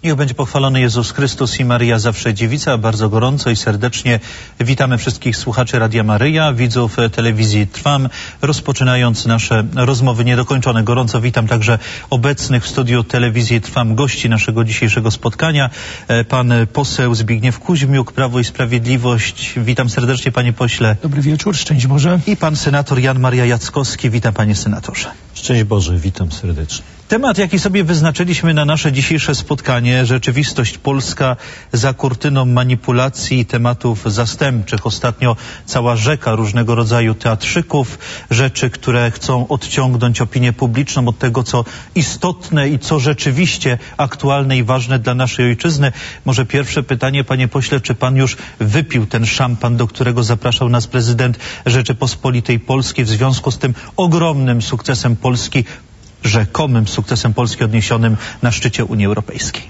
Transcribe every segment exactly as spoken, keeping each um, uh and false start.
Niech będzie pochwalony Jezus Chrystus i Maryja Zawsze Dziewica. Bardzo gorąco i serdecznie witamy wszystkich słuchaczy Radia Maryja, widzów telewizji Trwam, rozpoczynając nasze rozmowy niedokończone. Gorąco witam także obecnych w studiu telewizji Trwam gości naszego dzisiejszego spotkania. Pan poseł Zbigniew Kuźmiuk, Prawo i Sprawiedliwość. Witam serdecznie, panie pośle. Dobry wieczór, szczęść Boże. I pan senator Jan Maria Jackowski. Witam, panie senatorze. Szczęść Boże, witam serdecznie. Temat, jaki sobie wyznaczyliśmy na nasze dzisiejsze spotkanie, rzeczywistość polska za kurtyną manipulacji i tematów zastępczych. Ostatnio cała rzeka różnego rodzaju teatrzyków, rzeczy, które chcą odciągnąć opinię publiczną od tego, co istotne i co rzeczywiście aktualne i ważne dla naszej ojczyzny. Może pierwsze pytanie, panie pośle, czy pan już wypił ten szampan, do którego zapraszał nas prezydent Rzeczypospolitej Polskiej w związku z tym ogromnym sukcesem Polski, rzekomym sukcesem Polski odniesionym na szczycie Unii Europejskiej?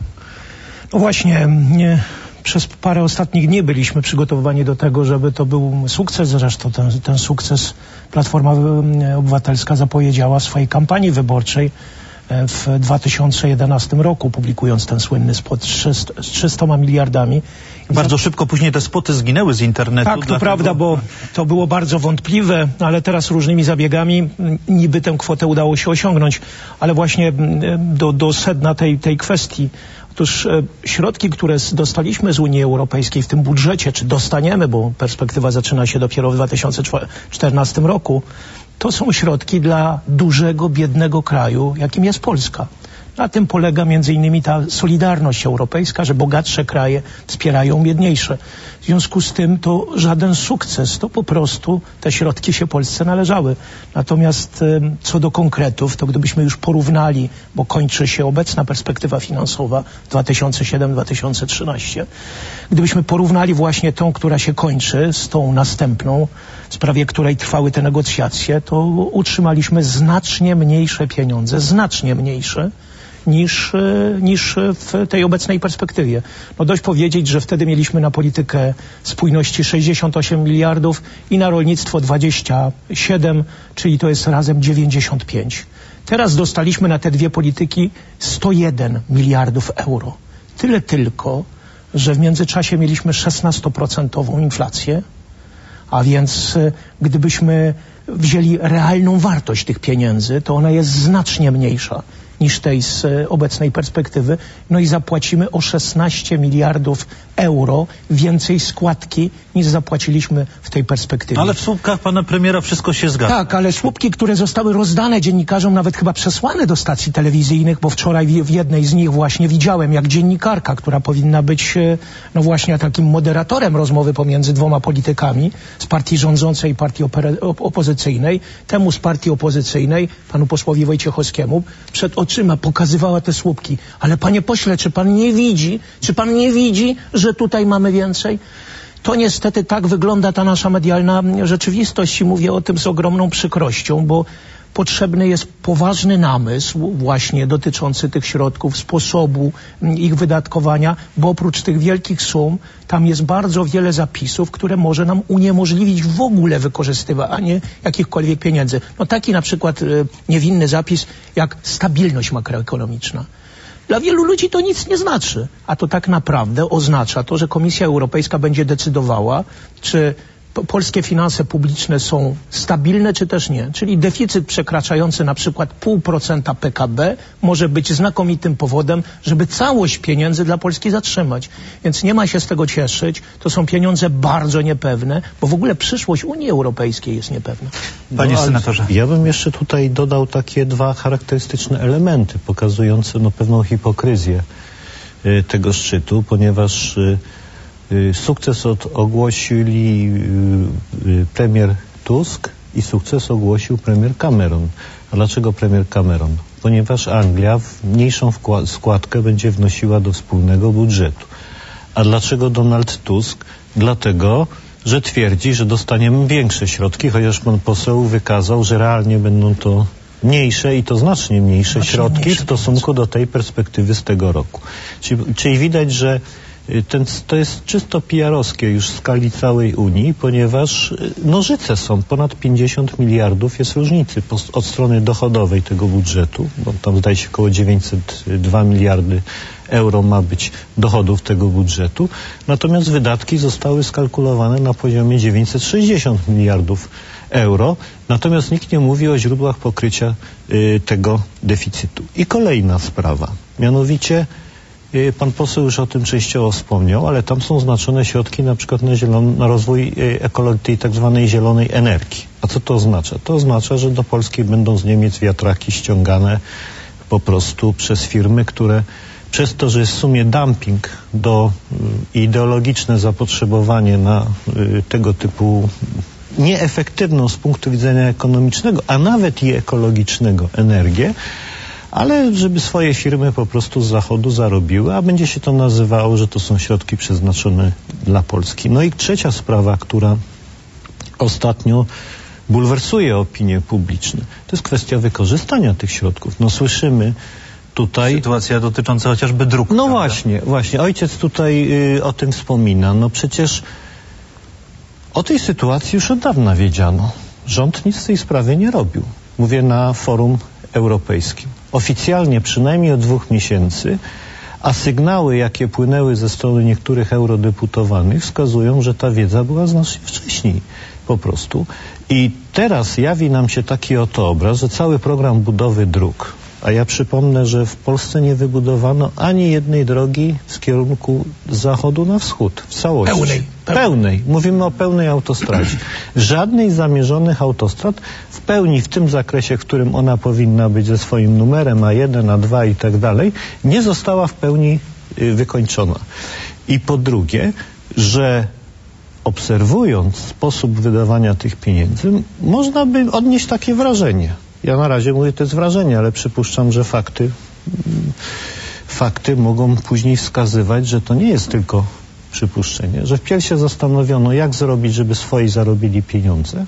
No właśnie, nie, przez parę ostatnich dni byliśmy przygotowani do tego, żeby to był sukces. Zresztą ten, ten sukces Platforma Obywatelska zapowiedziała w swojej kampanii wyborczej w dwa tysiące jedenastym roku, publikując ten słynny spot z trzystoma miliardami. Bardzo za... szybko później te spoty zginęły z internetu. Tak, to dlatego... prawda, bo to było bardzo wątpliwe, ale teraz różnymi zabiegami niby tę kwotę udało się osiągnąć. Ale właśnie do, do sedna tej, tej kwestii. Otóż e, środki, które dostaliśmy z Unii Europejskiej w tym budżecie, czy dostaniemy, bo perspektywa zaczyna się dopiero w dwa tysiące czternastym roku, to są środki dla dużego, biednego kraju, jakim jest Polska. Na tym polega między innymi ta solidarność europejska, że bogatsze kraje wspierają biedniejsze. W związku z tym to żaden sukces, to po prostu te środki się Polsce należały. Natomiast co do konkretów, to gdybyśmy już porównali, bo kończy się obecna perspektywa finansowa dwa tysiące siódmy do dwa tysiące trzynastego, gdybyśmy porównali właśnie tą, która się kończy, z tą następną, w sprawie której trwały te negocjacje, to utrzymaliśmy znacznie mniejsze pieniądze, znacznie mniejsze, niż, niż w tej obecnej perspektywie. No dość powiedzieć, że wtedy mieliśmy na politykę spójności sześćdziesiąt osiem miliardów i na rolnictwo dwadzieścia siedem, czyli to jest razem dziewięćdziesiąt pięć. Teraz dostaliśmy na te dwie polityki sto jeden miliardów euro. Tyle tylko, że w międzyczasie mieliśmy szesnastoprocentową inflację, a więc gdybyśmy wzięli realną wartość tych pieniędzy, to ona jest znacznie mniejsza niż tej z obecnej perspektywy. No i zapłacimy o szesnaście miliardów euro więcej składki, niż zapłaciliśmy w tej perspektywie. Ale w słupkach pana premiera wszystko się zgadza. Tak, ale słupki, które zostały rozdane dziennikarzom, nawet chyba przesłane do stacji telewizyjnych, bo wczoraj w jednej z nich właśnie widziałem, jak dziennikarka, która powinna być no właśnie takim moderatorem rozmowy pomiędzy dwoma politykami z partii rządzącej i partii opozycyjnej, temu z partii opozycyjnej, panu posłowi Wojciechowskiemu, przed oczyma pokazywała te słupki. Ale panie pośle, czy pan nie widzi, czy pan nie widzi, że tutaj mamy więcej? To niestety tak wygląda ta nasza medialna rzeczywistość i mówię o tym z ogromną przykrością, bo potrzebny jest poważny namysł właśnie dotyczący tych środków, sposobu ich wydatkowania, bo oprócz tych wielkich sum tam jest bardzo wiele zapisów, które może nam uniemożliwić w ogóle wykorzystywanie jakichkolwiek pieniędzy. No taki na przykład y, niewinny zapis jak stabilność makroekonomiczna. Dla wielu ludzi to nic nie znaczy, a to tak naprawdę oznacza to, że Komisja Europejska będzie decydowała, czy polskie finanse publiczne są stabilne, czy też nie. Czyli deficyt przekraczający na przykład pół procenta P K B może być znakomitym powodem, żeby całość pieniędzy dla Polski zatrzymać. Więc nie ma się z tego cieszyć. To są pieniądze bardzo niepewne, bo w ogóle przyszłość Unii Europejskiej jest niepewna. Panie no, senatorze. Ja bym jeszcze tutaj dodał takie dwa charakterystyczne elementy pokazujące no, pewną hipokryzję y, tego szczytu, ponieważ y, Sukces od, ogłosili premier Tusk i sukces ogłosił premier Cameron. A dlaczego premier Cameron? Ponieważ Anglia mniejszą składkę będzie wnosiła do wspólnego budżetu. A dlaczego Donald Tusk? Dlatego, że twierdzi, że dostaniemy większe środki, chociaż pan poseł wykazał, że realnie będą to mniejsze i to znacznie mniejsze znacznie środki mniejsze w stosunku do tej perspektywy z tego roku. Czyli, czyli widać, że Ten, to jest czysto P R-owskie już w skali całej Unii, ponieważ nożyce są, ponad pięćdziesiąt miliardów jest różnicy po, od strony dochodowej tego budżetu, bo tam zdaje się około dziewięćset dwa miliardy euro ma być dochodów tego budżetu, natomiast wydatki zostały skalkulowane na poziomie dziewięćset sześćdziesiąt miliardów euro, natomiast nikt nie mówi o źródłach pokrycia y, tego deficytu. I kolejna sprawa, mianowicie y, pan poseł już o tym częściowo wspomniał, ale tam są znaczone środki na przykład na, zielon, na rozwój y, ekologii, tej tak zwanej zielonej energii. A co to oznacza? To oznacza, że do Polski będą z Niemiec wiatraki ściągane po prostu przez firmy, które przez to, że jest w sumie dumping do y, ideologiczne zapotrzebowanie na y, tego typu nieefektywną z punktu widzenia ekonomicznego, a nawet i ekologicznego energię, ale żeby swoje firmy po prostu z zachodu zarobiły, a będzie się to nazywało, że to są środki przeznaczone dla Polski. No i trzecia sprawa, która ostatnio bulwersuje opinię publiczną, to jest kwestia wykorzystania tych środków. No słyszymy tutaj... Sytuacja dotycząca chociażby dróg. No prawda? właśnie, właśnie. Ojciec tutaj y, o tym wspomina. No przecież o tej sytuacji już od dawna wiedziano. Rząd nic z tej sprawy nie robił. Mówię na forum europejskim. Oficjalnie przynajmniej od dwóch miesięcy, a sygnały, jakie płynęły ze strony niektórych eurodeputowanych, wskazują, że ta wiedza była znacznie wcześniej po prostu. I teraz jawi nam się taki oto obraz, że cały program budowy dróg, a ja przypomnę, że w Polsce nie wybudowano ani jednej drogi z kierunku z zachodu na wschód, w całości. Pełnej. Pełnej. Mówimy o pełnej autostradzie. Żadnej z zamierzonych autostrad w pełni w tym zakresie, w którym ona powinna być ze swoim numerem A jeden, A dwa i tak dalej, nie została w pełni y, wykończona. I po drugie, że obserwując sposób wydawania tych pieniędzy, można by odnieść takie wrażenie. Ja na razie mówię, to jest wrażenie, ale przypuszczam, że fakty, fakty mogą później wskazywać, że to nie jest tylko przypuszczenie, że wpierw się zastanowiono, jak zrobić, żeby swoi zarobili pieniądze,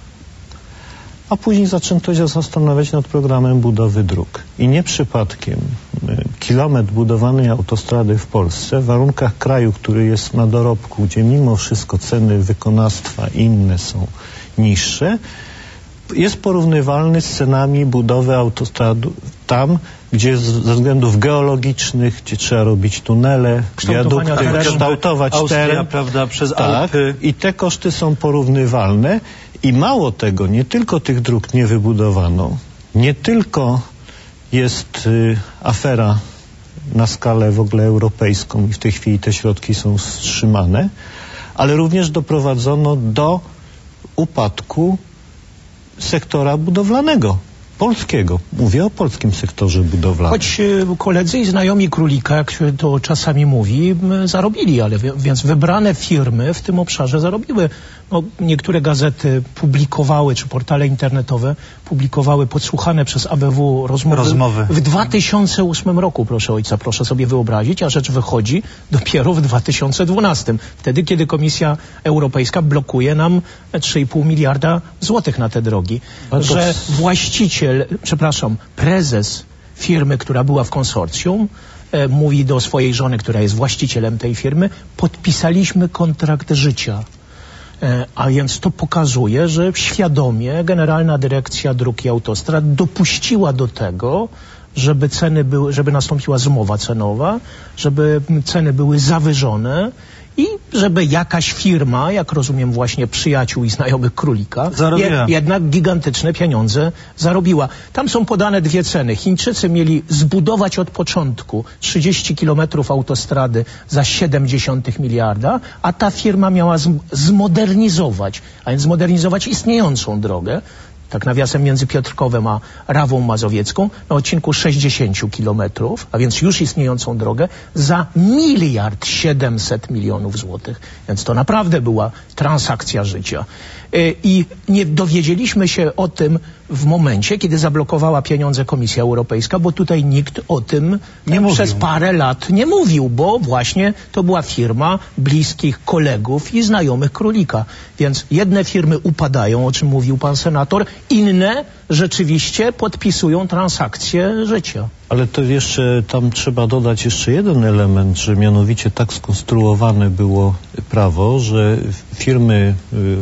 a później zaczęto się zastanawiać nad programem budowy dróg. I nie przypadkiem kilometr budowanej autostrady w Polsce w warunkach kraju, który jest na dorobku, gdzie mimo wszystko ceny wykonawstwa inne są niższe, jest porównywalny z cenami budowy autostrad tam, gdzie ze względów geologicznych, gdzie trzeba robić tunele, wiadukty, kształtować Austria, teren, prawda, przez tak, Alpy. I te koszty są porównywalne i mało tego, nie tylko tych dróg nie wybudowano, nie tylko jest y, afera na skalę w ogóle europejską i w tej chwili te środki są wstrzymane, ale również doprowadzono do upadku sektora budowlanego, polskiego. Mówię o polskim sektorze budowlanym. Choć koledzy i znajomi Królika, jak się to czasami mówi, zarobili, ale więc wybrane firmy w tym obszarze zarobiły. No, niektóre gazety publikowały, czy portale internetowe publikowały podsłuchane przez A B W rozmowy, rozmowy w dwa tysiące ósmym roku, proszę ojca, proszę sobie wyobrazić, a rzecz wychodzi dopiero w dwa tysiące dwunastym. Wtedy, kiedy Komisja Europejska blokuje nam trzy i pół miliarda złotych na te drogi. Że właściciel, przepraszam, prezes firmy, która była w konsorcjum, e, mówi do swojej żony, która jest właścicielem tej firmy, podpisaliśmy kontrakt życia. A więc to pokazuje, że świadomie Generalna Dyrekcja Dróg i Autostrad dopuściła do tego, żeby ceny były, żeby nastąpiła zmowa cenowa, żeby ceny były zawyżone i żeby jakaś firma, jak rozumiem właśnie przyjaciół i znajomych Królika, je, jednak gigantyczne pieniądze zarobiła. Tam są podane dwie ceny. Chińczycy mieli zbudować od początku trzydzieści kilometrów autostrady za siedemdziesiąt miliarda, a ta firma miała zmodernizować, a więc zmodernizować istniejącą drogę, tak nawiasem między Piotrkowem a Rawą Mazowiecką, na odcinku sześćdziesiąt kilometrów, a więc już istniejącą drogę, za miliard siedemset milionów złotych. Więc to naprawdę była transakcja życia. I nie dowiedzieliśmy się o tym w momencie, kiedy zablokowała pieniądze Komisja Europejska, bo tutaj nikt o tym nie przez mówił. parę lat nie mówił, bo właśnie to była firma bliskich kolegów i znajomych Królika. Więc jedne firmy upadają, o czym mówił pan senator, inne rzeczywiście podpisują transakcje życia. Ale to jeszcze tam trzeba dodać jeszcze jeden element, że mianowicie tak skonstruowane było prawo, że firmy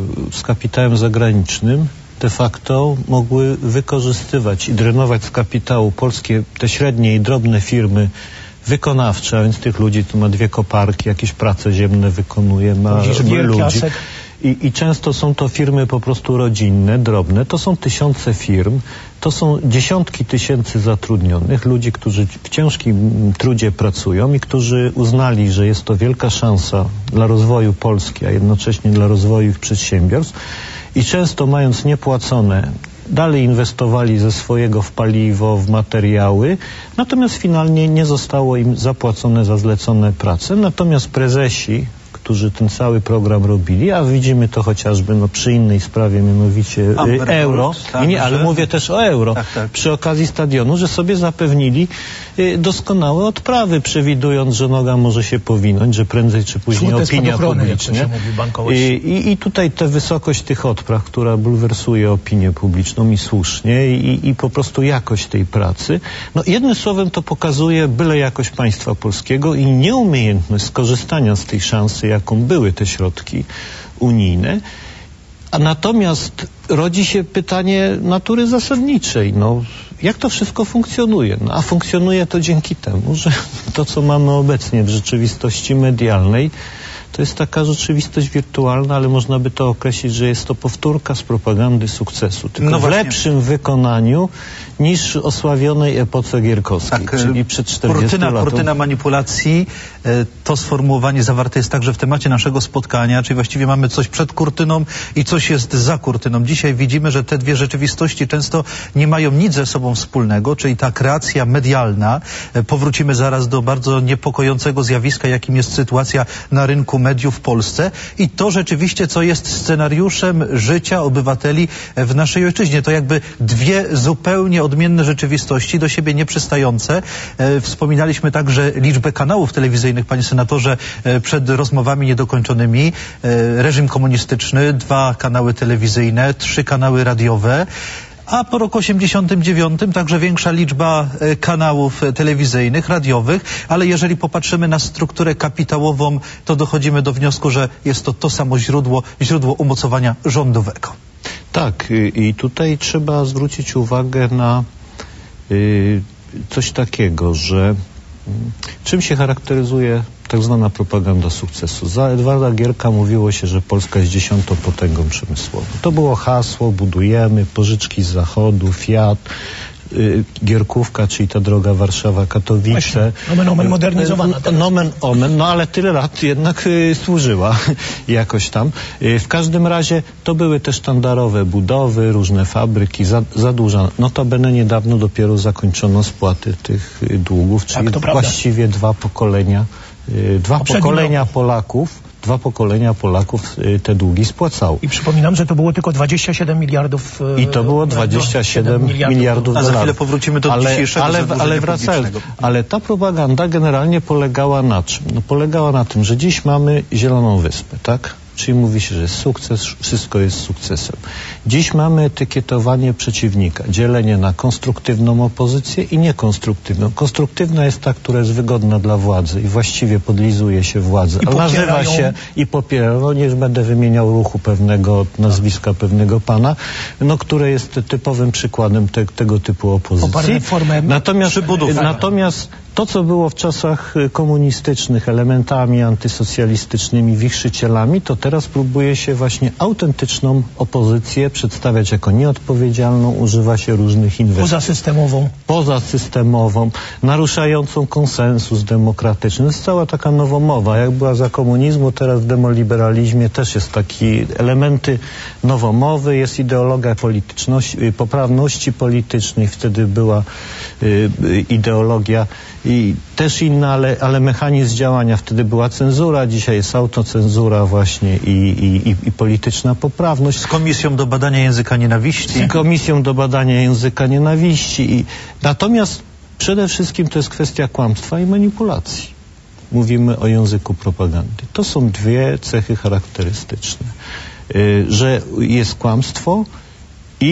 z kapitałem zagranicznym de facto mogły wykorzystywać i drenować z kapitału polskie te średnie i drobne firmy wykonawcze, a więc tych ludzi, tu ma dwie koparki, jakieś prace ziemne wykonuje, ma ludzi. I, I często są to firmy po prostu rodzinne, drobne. To są tysiące firm, to są dziesiątki tysięcy zatrudnionych, ludzi, którzy w ciężkim trudzie pracują i którzy uznali, że jest to wielka szansa dla rozwoju Polski, a jednocześnie dla rozwoju ich przedsiębiorstw. I często mając niepłacone, dalej inwestowali ze swojego w paliwo, w materiały, natomiast finalnie nie zostało im zapłacone za zlecone prace. Natomiast prezesi, którzy ten cały program robili, a widzimy to chociażby no, przy innej sprawie, mianowicie Amber euro, Gold, tak, nie, ale że... mówię też o euro, tak, tak. Przy okazji stadionu, że sobie zapewnili y, doskonałe odprawy, przewidując, że noga może się powinąć, że prędzej czy później Słute opinia publiczna. I, i, I tutaj tę wysokość tych odpraw, która bulwersuje opinię publiczną i słusznie, i, i po prostu jakość tej pracy. No jednym słowem to pokazuje byle jakość państwa polskiego i nieumiejętność skorzystania z tej szansy, jaką były te środki unijne. A natomiast rodzi się pytanie natury zasadniczej. No, jak to wszystko funkcjonuje? No, a funkcjonuje to dzięki temu, że to, co mamy obecnie w rzeczywistości medialnej, to jest taka rzeczywistość wirtualna, ale można by to określić, że jest to powtórka z propagandy sukcesu. Tylko no w lepszym wykonaniu niż osławionej epoce gierkowskiej, tak, czyli przed czterdziestu lat. Kurtyna manipulacji, to sformułowanie zawarte jest także w temacie naszego spotkania, czyli właściwie mamy coś przed kurtyną i coś jest za kurtyną. Dzisiaj widzimy, że te dwie rzeczywistości często nie mają nic ze sobą wspólnego, czyli ta kreacja medialna. Powrócimy zaraz do bardzo niepokojącego zjawiska, jakim jest sytuacja na rynku mediów w Polsce i to rzeczywiście, co jest scenariuszem życia obywateli w naszej ojczyźnie. To jakby dwie zupełnie odmienne rzeczywistości, do siebie nieprzystające. E, wspominaliśmy także liczbę kanałów telewizyjnych, panie senatorze, e, przed rozmowami niedokończonymi. E, reżim komunistyczny, dwa kanały telewizyjne, trzy kanały radiowe. A po roku osiemdziesiątym dziewiątym także większa liczba kanałów telewizyjnych, radiowych, ale jeżeli popatrzymy na strukturę kapitałową, to dochodzimy do wniosku, że jest to to samo źródło, źródło umocowania rządowego. Tak, i tutaj trzeba zwrócić uwagę na y, coś takiego, że czym się charakteryzuje tak zwana propaganda sukcesu. Za Edwarda Gierka mówiło się, że Polska jest dziesiątą potęgą przemysłową. To było hasło, budujemy, pożyczki z zachodu, Fiat, y, Gierkówka, czyli ta droga Warszawa-Katowice. Nomen omen modernizowana. Teraz. Nomen omen, no ale tyle lat jednak y, służyła jakoś tam. Y, w każdym razie to były te sztandarowe budowy, różne fabryki, za, zadłużane. Notabene niedawno dopiero zakończono spłaty tych y, długów, czyli tak, właściwie dwa pokolenia Dwa Poprzednim pokolenia roku. Polaków, dwa pokolenia Polaków te długi spłacało. I przypominam, że to było tylko dwadzieścia siedem miliardów. I to było dwadzieścia siedem miliardów dolarów. A za chwilę powrócimy do ale, dzisiejszego ale, ale wracając, ale ta propaganda generalnie polegała na czym? No, polegała na tym, że dziś mamy Zieloną Wyspę, tak? Czyli mówi się, że jest sukces, wszystko jest sukcesem. Dziś mamy etykietowanie przeciwnika, dzielenie na konstruktywną opozycję i niekonstruktywną. Konstruktywna jest ta, która jest wygodna dla władzy i właściwie podlizuje się władzy, a nazywa się i popiera, no nie będę wymieniał ruchu pewnego, nazwiska pewnego pana, no które jest typowym przykładem te, tego typu opozycji. Natomiast, natomiast to, co było w czasach komunistycznych elementami antysocjalistycznymi, wichrzycielami, to teraz próbuje się właśnie autentyczną opozycję przedstawiać jako nieodpowiedzialną, używa się różnych inwestycji. Pozasystemową. Pozasystemową, naruszającą konsensus demokratyczny. To jest cała taka nowomowa. Jak była za komunizmu, teraz w demoliberalizmie też jest taki elementy nowomowy, jest ideologia polityczności, poprawności politycznej, wtedy była y, ideologia i też inna, ale, ale mechanizm działania. Wtedy była cenzura, dzisiaj jest autocenzura właśnie i, i, i, i polityczna poprawność. Z Komisją do Badania Języka Nienawiści. Z Komisją do Badania Języka Nienawiści. I, natomiast przede wszystkim to jest kwestia kłamstwa i manipulacji. Mówimy o języku propagandy. To są dwie cechy charakterystyczne. Yy, że jest kłamstwo i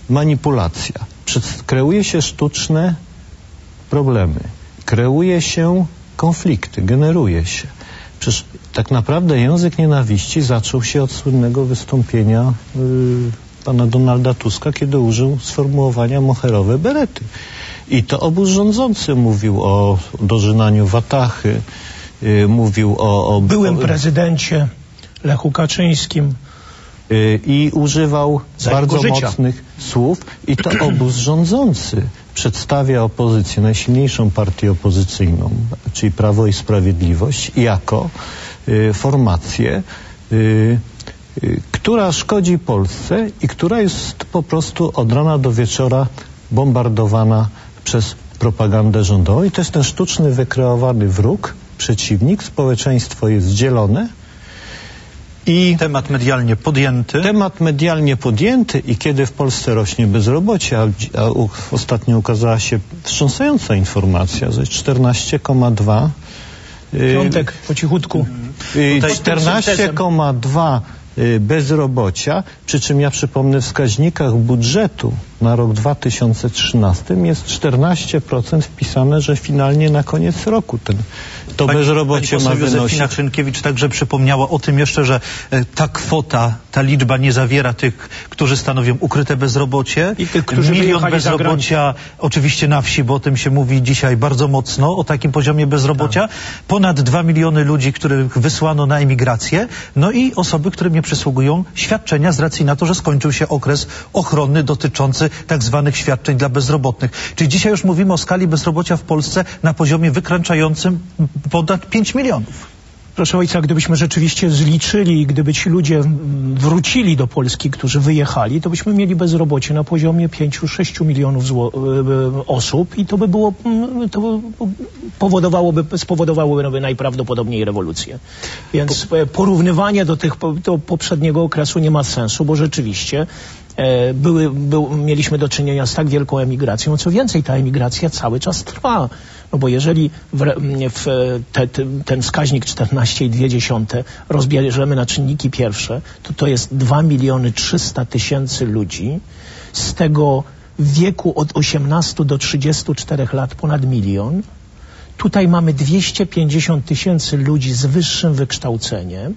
manipulacja. Przed, kreuje się sztuczne problemy, kreuje się konflikty, generuje się. Przecież tak naprawdę język nienawiści zaczął się od słynnego wystąpienia yy, pana Donalda Tuska, kiedy użył sformułowania moherowe berety. I to obóz rządzący mówił o dożynaniu watachy, yy, mówił o... o byłym o, prezydencie Lechu Kaczyńskim. Yy, I używał Za bardzo życia. mocnych słów. I to obóz rządzący przedstawia opozycję, najsilniejszą partię opozycyjną, czyli Prawo i Sprawiedliwość, jako y, formację, y, y, która szkodzi Polsce i która jest po prostu od rana do wieczora bombardowana przez propagandę rządową. I to jest ten sztuczny, wykreowany wróg, przeciwnik, społeczeństwo jest dzielone. I temat medialnie podjęty. Temat medialnie podjęty i kiedy w Polsce rośnie bezrobocie, a, a u, ostatnio ukazała się wstrząsająca informacja, że czternaście przecinek dwa Piątek, po cichutku. czternaście przecinek dwa bezrobocia, przy czym ja przypomnę, w wskaźnikach budżetu na rok dwa tysiące trzynasty jest czternaście procent wpisane, że finalnie na koniec roku ten, to pani, bezrobocie pani ma wynosić. Józefina Hrynkiewicz także przypomniała o tym jeszcze, że e, ta kwota, ta liczba nie zawiera tych, którzy stanowią ukryte bezrobocie. I tych, którzy Milion bezrobocia oczywiście na wsi, bo o tym się mówi dzisiaj bardzo mocno, o takim poziomie bezrobocia. Tak. Ponad dwa miliony ludzi, których wysłano na emigrację. No i osoby, którym nie przysługują świadczenia z racji na to, że skończył się okres ochronny dotyczący tak zwanych świadczeń dla bezrobotnych. Czyli dzisiaj już mówimy o skali bezrobocia w Polsce na poziomie wykraczającym ponad pięć milionów. Proszę ojca, gdybyśmy rzeczywiście zliczyli, gdyby ci ludzie wrócili do Polski, którzy wyjechali, to byśmy mieli bezrobocie na poziomie pięć do sześciu milionów osób i to by było, to by powodowałoby, spowodowałoby najprawdopodobniej rewolucję. Więc porównywanie do tych, do poprzedniego okresu nie ma sensu, bo rzeczywiście Były, był, mieliśmy do czynienia z tak wielką emigracją. Co więcej, ta emigracja cały czas trwa. No bo jeżeli w, w te, te, ten wskaźnik czternaście i dwie dziesiąte rozbierzemy na czynniki pierwsze, to to jest dwa miliony trzysta tysięcy ludzi. Z tego w wieku od osiemnastu do trzydziestu czterech lat ponad milion. Tutaj mamy dwieście pięćdziesiąt tysięcy ludzi z wyższym wykształceniem.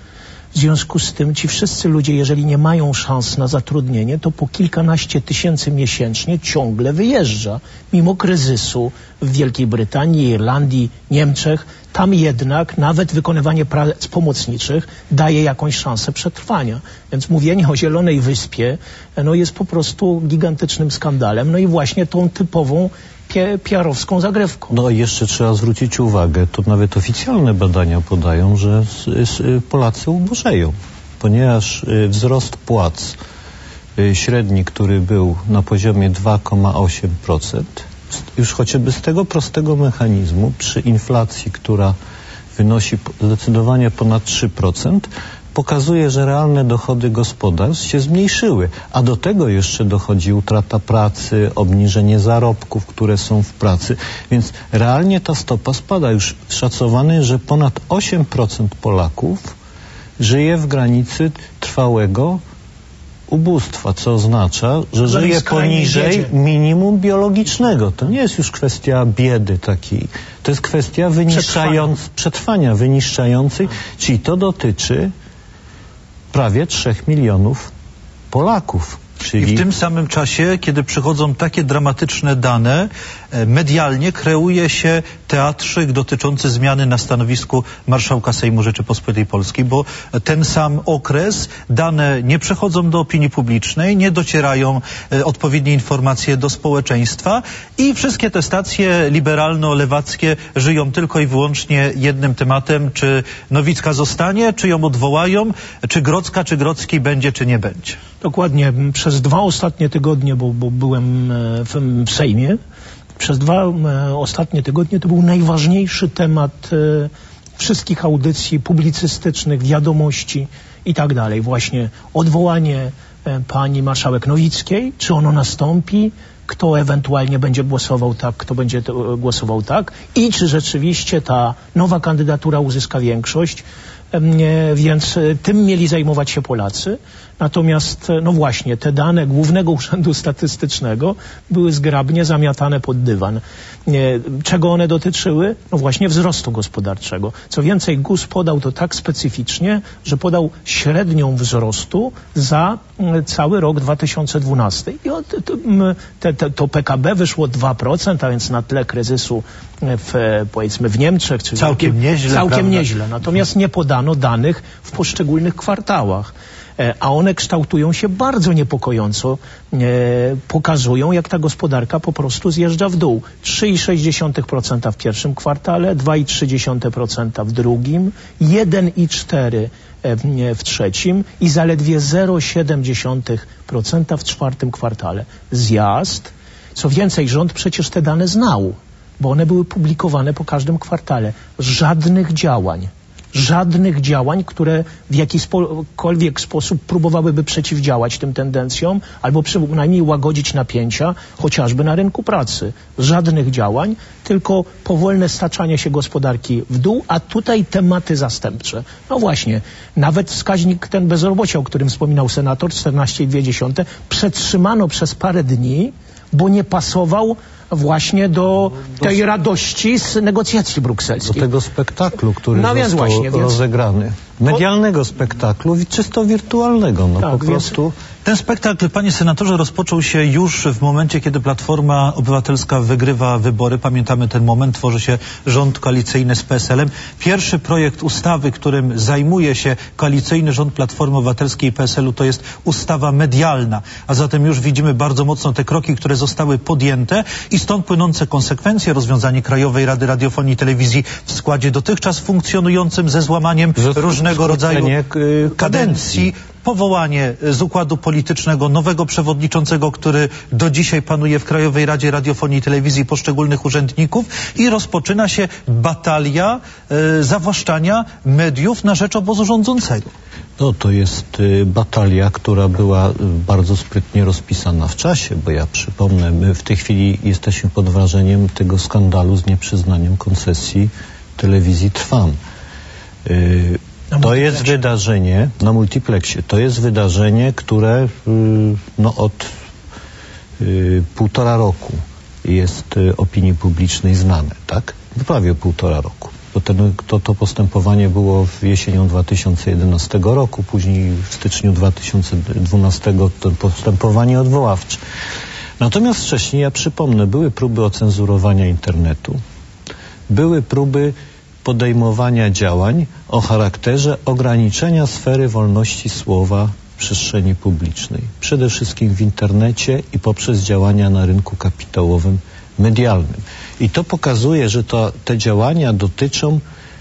W związku z tym ci wszyscy ludzie, jeżeli nie mają szans na zatrudnienie, to po kilkanaście tysięcy miesięcznie ciągle wyjeżdża. Mimo kryzysu w Wielkiej Brytanii, Irlandii, Niemczech, tam jednak nawet wykonywanie prac pomocniczych daje jakąś szansę przetrwania. Więc mówienie o Zielonej Wyspie no, jest po prostu gigantycznym skandalem. No i właśnie tą typową P R owską zagrywką. No i jeszcze trzeba zwrócić uwagę, to nawet oficjalne badania podają, że Polacy ubożeją, ponieważ wzrost płac średni, który był na poziomie dwa przecinek osiem procent, już chociażby z tego prostego mechanizmu, przy inflacji, która wynosi zdecydowanie ponad trzy procent, pokazuje, że realne dochody gospodarstw się zmniejszyły, a do tego jeszcze dochodzi utrata pracy, obniżenie zarobków, które są w pracy, więc realnie ta stopa spada. Już szacowane jest, że ponad osiem procent Polaków żyje w granicy trwałego ubóstwa, co oznacza, że żyje poniżej minimum biologicznego. To nie jest już kwestia biedy takiej, to jest kwestia wyniszczając, przetrwania wyniszczającej, czyli to dotyczy prawie trzech milionów Polaków. Czyli... I w tym samym czasie, kiedy przychodzą takie dramatyczne dane, medialnie kreuje się teatrzyk dotyczący zmiany na stanowisku marszałka Sejmu Rzeczypospolitej Polskiej, bo ten sam okres, dane nie przechodzą do opinii publicznej, nie docierają e, odpowiednie informacje do społeczeństwa i wszystkie te stacje liberalno-lewackie żyją tylko i wyłącznie jednym tematem, czy Nowicka zostanie, czy ją odwołają, czy Grodzka, czy Grodzki będzie, czy nie będzie. Dokładnie. Przez dwa ostatnie tygodnie, bo, bo byłem w, w Sejmie, przez dwa e, ostatnie tygodnie to był najważniejszy temat e, wszystkich audycji publicystycznych, wiadomości i tak dalej. Właśnie odwołanie e, pani marszałek Nowickiej, czy ono nastąpi, kto ewentualnie będzie głosował tak, kto będzie to, głosował tak i czy rzeczywiście ta nowa kandydatura uzyska większość. więc tym mieli zajmować się Polacy. Natomiast, no właśnie, te dane Głównego Urzędu Statystycznego były zgrabnie zamiatane pod dywan. Czego one dotyczyły? No właśnie wzrostu gospodarczego. Co więcej, G U S podał to tak specyficznie, że podał średnią wzrostu za cały rok dwa tysiące dwunasty. I to, to, to, to P K B wyszło dwa procent, a więc na tle kryzysu w, powiedzmy w Niemczech. Czy całkiem nieźle. Całkiem prawda? nieźle. Natomiast nie podano danych w poszczególnych kwartałach. A one kształtują się bardzo niepokojąco, e, pokazują, jak ta gospodarka po prostu zjeżdża w dół. trzy i sześć dziesiątych procent w pierwszym kwartale, dwa i trzy dziesiąte procent w drugim, jeden i cztery procent w trzecim i zaledwie zero i siedem dziesiątych procent w czwartym kwartale. Zjazd. Co więcej, rząd przecież te dane znał, bo one były publikowane po każdym kwartale. Żadnych działań. Żadnych działań, które w jakikolwiek sposób próbowałyby przeciwdziałać tym tendencjom albo przynajmniej łagodzić napięcia, chociażby na rynku pracy. Żadnych działań, tylko powolne staczanie się gospodarki w dół, a tutaj tematy zastępcze. No właśnie, nawet wskaźnik ten bezrobocia, o którym wspominał senator, czternaście i dwie dziesiąte, przetrzymano przez parę dni, bo nie pasował właśnie do tej do, radości z negocjacji brukselskich. Do tego spektaklu, który no został właśnie, rozegrany. Więc... Medialnego spektaklu i czysto wirtualnego. No tak, po prostu... Więc... Ten spektakl, panie senatorze, rozpoczął się już w momencie, kiedy Platforma Obywatelska wygrywa wybory. Pamiętamy ten moment, tworzy się rząd koalicyjny z P S L-em. Pierwszy projekt ustawy, którym zajmuje się koalicyjny rząd Platformy Obywatelskiej i P S L-u, to jest ustawa medialna. A zatem już widzimy bardzo mocno te kroki, które zostały podjęte i stąd płynące konsekwencje, rozwiązanie Krajowej Rady Radiofonii i Telewizji w składzie dotychczas funkcjonującym ze złamaniem różnego rodzaju kadencji. Powołanie z układu politycznego nowego przewodniczącego, który do dzisiaj panuje w Krajowej Radzie Radiofonii i Telewizji, poszczególnych urzędników i rozpoczyna się batalia e, zawłaszczania mediów na rzecz obozu rządzącego. No to jest y, batalia, która była y, bardzo sprytnie rozpisana w czasie, bo ja przypomnę, my w tej chwili jesteśmy pod wrażeniem tego skandalu z nieprzyznaniem koncesji telewizji Trwam. Y, To jest wydarzenie na multiplexie. To jest wydarzenie, które y, no, od y, półtora roku jest y, opinii publicznej znane, tak? No, prawie półtora roku. Bo ten, to, to postępowanie było w jesienią dwa tysiące jedenastego roku, później w styczniu dwa tysiące dwunastego to postępowanie odwoławcze. Natomiast wcześniej, ja przypomnę, były próby ocenzurowania internetu, były próby podejmowania działań o charakterze ograniczenia sfery wolności słowa w przestrzeni publicznej. Przede wszystkim w internecie i poprzez działania na rynku kapitałowym medialnym. I to pokazuje, że to, te działania dotyczą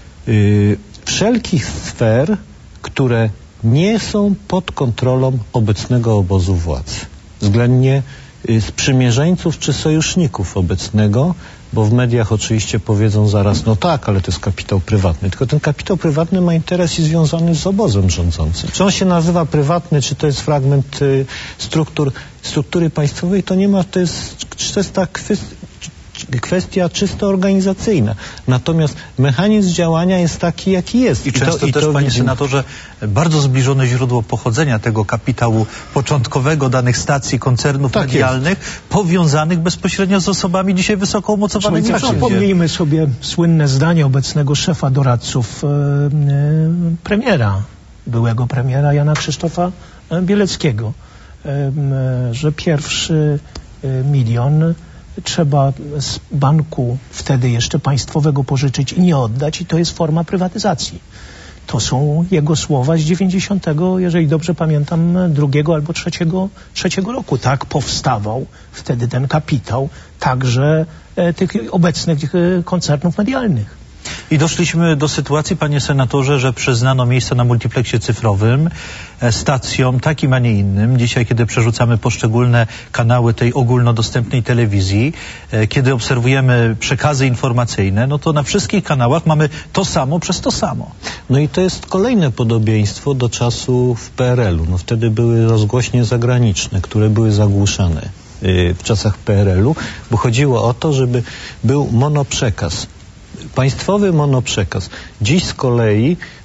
yy, wszelkich sfer, które nie są pod kontrolą obecnego obozu władzy. Względnie yy, sprzymierzeńców czy sojuszników obecnego, bo w mediach oczywiście powiedzą zaraz, no tak, ale to jest kapitał prywatny. Tylko ten kapitał prywatny ma interes i związany z obozem rządzącym. Czy on się nazywa prywatny, czy to jest fragment y, struktur, struktury państwowej, to nie ma, to jest, to jest ta kwestia, kwestia czysto organizacyjna. Natomiast mechanizm działania jest taki, jaki jest. I, I często to, i też, to panie widzimy. Senatorze, bardzo zbliżone źródło pochodzenia tego kapitału początkowego danych stacji, koncernów tak medialnych, jest. Powiązanych bezpośrednio z osobami dzisiaj wysoko umocowanymi w rządzie. Przypomnijmy sobie słynne zdanie obecnego szefa doradców e, e, premiera, byłego premiera Jana Krzysztofa Bieleckiego, e, e, że pierwszy e, milion trzeba z banku wtedy jeszcze państwowego pożyczyć i nie oddać i to jest forma prywatyzacji. To są jego słowa z dziewięćdziesiątego, jeżeli dobrze pamiętam, drugiego albo trzeciego, trzeciego roku. Tak powstawał wtedy ten kapitał także e, tych obecnych e, koncernów medialnych. I doszliśmy do sytuacji, panie senatorze, że przyznano miejsce na multiplexie cyfrowym stacjom takim, a nie innym. Dzisiaj, kiedy przerzucamy poszczególne kanały tej ogólnodostępnej telewizji, kiedy obserwujemy przekazy informacyjne, no to na wszystkich kanałach mamy to samo przez to samo. No i to jest kolejne podobieństwo do czasów P R L-u. No wtedy były rozgłośnie zagraniczne, które były zagłuszane w czasach P R L-u, bo chodziło o to, żeby był monoprzekaz. Państwowy monoprzekaz. Dziś z kolei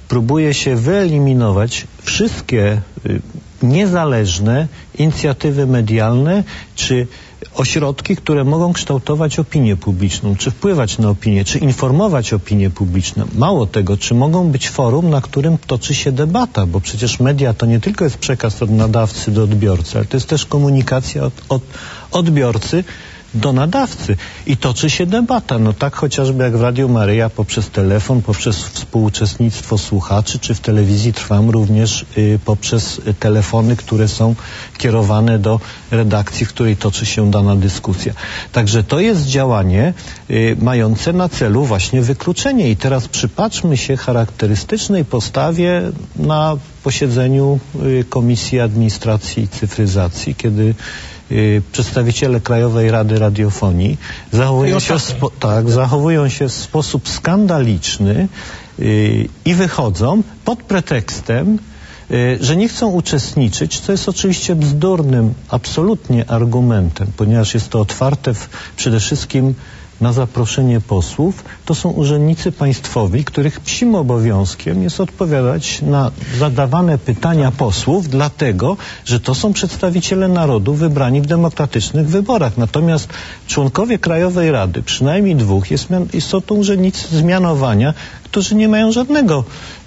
próbuje się wyeliminować wszystkie y, niezależne inicjatywy medialne czy ośrodki, które mogą kształtować opinię publiczną, czy wpływać na opinię, czy informować opinię publiczną. Mało tego, czy mogą być forum, na którym toczy się debata, bo przecież media to nie tylko jest przekaz od nadawcy do odbiorcy, ale to jest też komunikacja od, od odbiorcy do nadawcy i toczy się debata. No tak chociażby jak w Radiu Maryja poprzez telefon, poprzez współuczestnictwo słuchaczy, czy w telewizji Trwam również y, poprzez y, telefony, które są kierowane do redakcji, w której toczy się dana dyskusja. Także to jest działanie y, mające na celu właśnie wykluczenie. I teraz przypatrzmy się charakterystycznej postawie na posiedzeniu y, Komisji Administracji i Cyfryzacji, kiedy y, przedstawiciele Krajowej Rady Radiofonii zachowują się, spo, tak, zachowują się w sposób skandaliczny y, i wychodzą pod pretekstem, y, że nie chcą uczestniczyć, co jest oczywiście bzdurnym absolutnie argumentem, ponieważ jest to otwarte w, przede wszystkim na zaproszenie posłów. To są urzędnicy państwowi, których psim obowiązkiem jest odpowiadać na zadawane pytania posłów, dlatego, że to są przedstawiciele narodu wybrani w demokratycznych wyborach. Natomiast członkowie Krajowej Rady, przynajmniej dwóch, jest, są to urzędnicy z mianowania, którzy nie mają żadnego,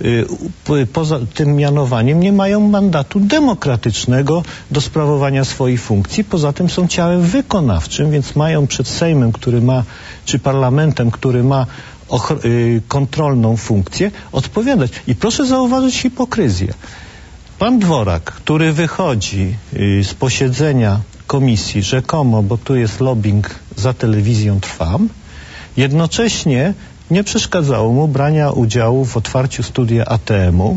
y, poza tym mianowaniem, nie mają mandatu demokratycznego do sprawowania swoich funkcji. Poza tym są ciałem wykonawczym, więc mają przed Sejmem, który ma, czy parlamentem, który ma y, kontrolną funkcję, odpowiadać. I proszę zauważyć hipokryzję. Pan Dworak, który wychodzi y, z posiedzenia komisji rzekomo, bo tu jest lobbying za telewizją Trwam, jednocześnie nie przeszkadzało mu brania udziału w otwarciu studia A T M-u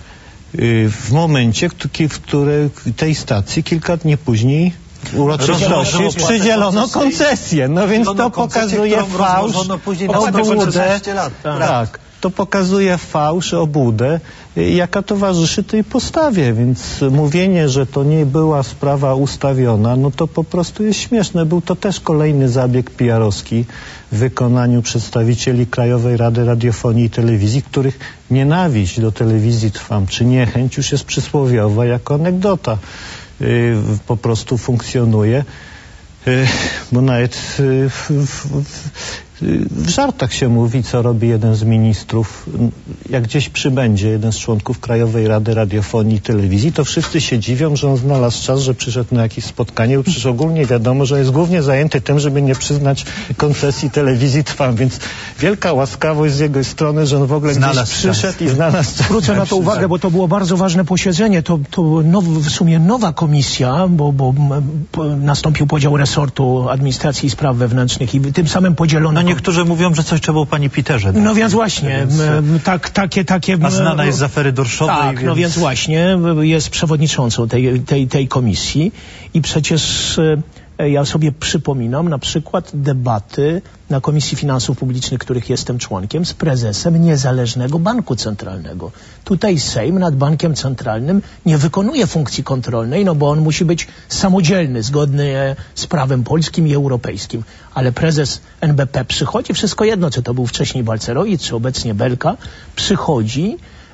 w momencie, w której tej stacji kilka dni później uroczystości przydzielono koncesję. No więc to pokazuje fałsz, obłudę. Tak, to pokazuje fałsz, obłudę, jaka towarzyszy tej postawie, więc mówienie, że to nie była sprawa ustawiona, no to po prostu jest śmieszne. Był to też kolejny zabieg P R-owski w wykonaniu przedstawicieli Krajowej Rady Radiofonii i Telewizji, których nienawiść do telewizji Trwam, czy niechęć już jest przysłowiowa, jako anegdota yy, po prostu funkcjonuje, yy, bo nawet yy, w, w, w żartach się mówi, co robi jeden z ministrów. Jak gdzieś przybędzie jeden z członków Krajowej Rady Radiofonii i Telewizji, to wszyscy się dziwią, że on znalazł czas, że przyszedł na jakieś spotkanie, bo przecież ogólnie wiadomo, że jest głównie zajęty tym, żeby nie przyznać koncesji telewizji Trwam, więc wielka łaskawość z jego strony, że on w ogóle znalazł gdzieś przyszedł czas. i znalazł czas. Zwrócę na to uwagę, bo to było bardzo ważne posiedzenie. To, to now, w sumie nowa komisja, bo, bo nastąpił podział resortu administracji i spraw wewnętrznych i tym samym podzielono. No niektórzy mówią, że coś trzeba o pani Peterze. No więc właśnie, więc, tak, takie, takie... A znana jest z afery dorszowej. Tak, więc... no więc właśnie, jest przewodniczącą tej, tej, tej komisji i przecież ja sobie przypominam na przykład debaty na Komisji Finansów Publicznych, których jestem członkiem, z prezesem Niezależnego Banku Centralnego. Tutaj Sejm nad Bankiem Centralnym nie wykonuje funkcji kontrolnej, no bo on musi być samodzielny, zgodny z prawem polskim i europejskim. Ale prezes N B P przychodzi, wszystko jedno, czy to był wcześniej Balcerowicz, czy obecnie Belka, przychodzi,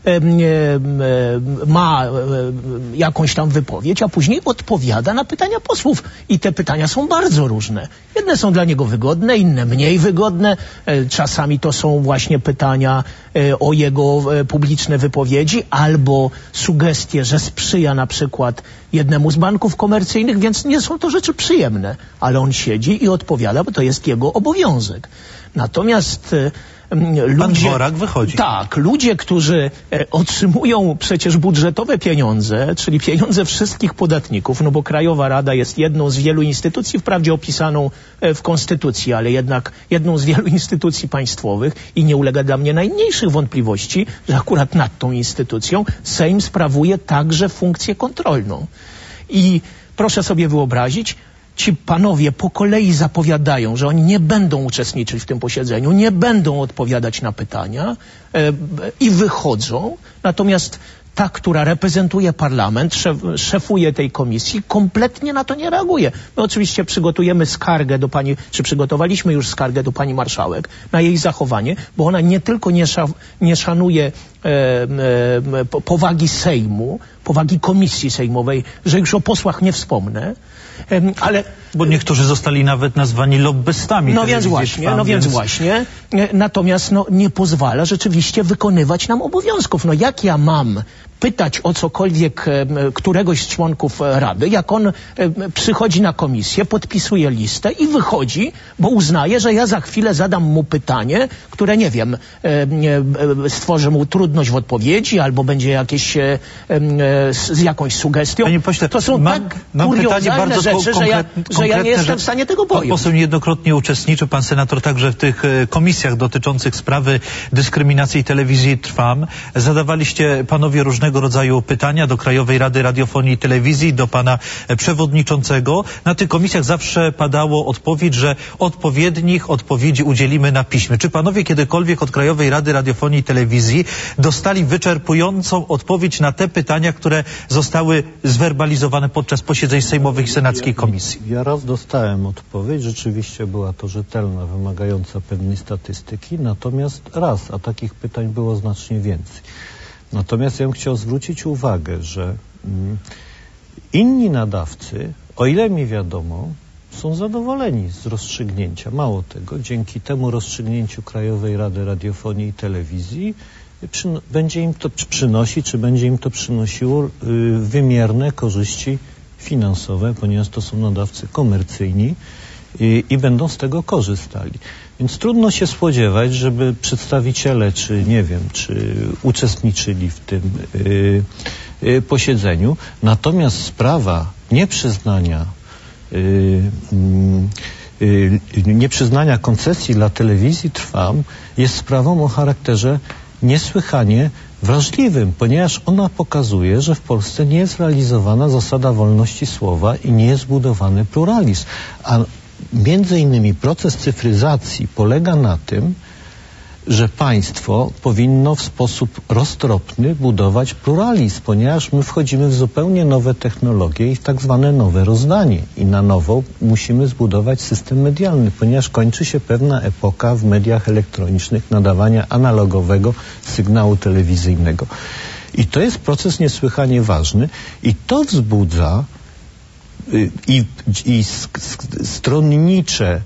ma jakąś tam wypowiedź, a później odpowiada na pytania posłów. I te pytania są bardzo różne. Jedne są dla niego wygodne, inne mniej wygodne. Czasami to są właśnie pytania o jego publiczne wypowiedzi albo sugestie, że sprzyja na przykład jednemu z banków komercyjnych, więc nie są to rzeczy przyjemne. Ale on siedzi i odpowiada, bo to jest jego obowiązek. Natomiast ludzie, Pan Dworak wychodzi. Tak, ludzie, którzy e, otrzymują przecież budżetowe pieniądze, czyli pieniądze wszystkich podatników, no bo Krajowa Rada jest jedną z wielu instytucji, wprawdzie opisaną e, w Konstytucji, ale jednak jedną z wielu instytucji państwowych i nie ulega dla mnie najmniejszych wątpliwości, że akurat nad tą instytucją Sejm sprawuje także funkcję kontrolną. I proszę sobie wyobrazić, ci panowie po kolei zapowiadają, że oni nie będą uczestniczyć w tym posiedzeniu, nie będą odpowiadać na pytania e, i wychodzą. Natomiast ta, która reprezentuje parlament, szef, szefuje tej komisji, kompletnie na to nie reaguje. My oczywiście przygotujemy skargę do pani, czy przygotowaliśmy już skargę do pani marszałek na jej zachowanie, bo ona nie tylko nie, sza, nie szanuje e, e, powagi Sejmu, powagi komisji sejmowej, że już o posłach nie wspomnę, e, ale... Bo niektórzy zostali nawet nazwani lobbystami. No więc właśnie, no więc właśnie. Natomiast no, nie pozwala rzeczywiście wykonywać nam obowiązków. No jak ja mam pytać o cokolwiek e, któregoś z członków Rady, jak on e, przychodzi na komisję, podpisuje listę i wychodzi, bo uznaje, że ja za chwilę zadam mu pytanie, które, nie wiem, e, e, stworzy mu trudność w odpowiedzi, albo będzie jakieś e, e, z jakąś sugestią. Panie pośle, to są mam, tak mam kuriozalne rzeczy, że ja, że ja nie jestem w stanie tego pojąć. Pan poseł niejednokrotnie uczestniczył, pan senator także w tych e, komisjach dotyczących sprawy dyskryminacji telewizji Trwam. Zadawaliście panowie różnego rodzaju pytania do Krajowej Rady Radiofonii i Telewizji, do pana przewodniczącego. Na tych komisjach zawsze padało odpowiedź, że odpowiednich odpowiedzi udzielimy na piśmie. Czy panowie kiedykolwiek od Krajowej Rady Radiofonii i Telewizji dostali wyczerpującą odpowiedź na te pytania, które zostały zwerbalizowane podczas posiedzeń sejmowych i senackiej komisji? Ja, ja raz dostałem odpowiedź, rzeczywiście była to rzetelna, wymagająca pewnej statystyki, natomiast raz, a takich pytań było znacznie więcej. Natomiast ja bym chciał zwrócić uwagę, że mm, inni nadawcy, o ile mi wiadomo, są zadowoleni z rozstrzygnięcia. Mało tego, dzięki temu rozstrzygnięciu Krajowej Rady Radiofonii i Telewizji przy, będzie im to przynosi, czy będzie im to przynosiło y, wymierne korzyści finansowe, ponieważ to są nadawcy komercyjni i, i będą z tego korzystali. Więc trudno się spodziewać, żeby przedstawiciele, czy nie wiem, czy uczestniczyli w tym y, y, posiedzeniu. Natomiast sprawa nieprzyznania y, y, y, nieprzyznania koncesji dla telewizji Trwam jest sprawą o charakterze niesłychanie wrażliwym, ponieważ ona pokazuje, że w Polsce nie jest realizowana zasada wolności słowa i nie jest zbudowany pluralizm. A między innymi proces cyfryzacji polega na tym, że państwo powinno w sposób roztropny budować pluralizm, ponieważ my wchodzimy w zupełnie nowe technologie i w tak zwane nowe rozdanie. I na nowo musimy zbudować system medialny, ponieważ kończy się pewna epoka w mediach elektronicznych nadawania analogowego sygnału telewizyjnego. I to jest proces niesłychanie ważny i to wzbudza i, i stronnicze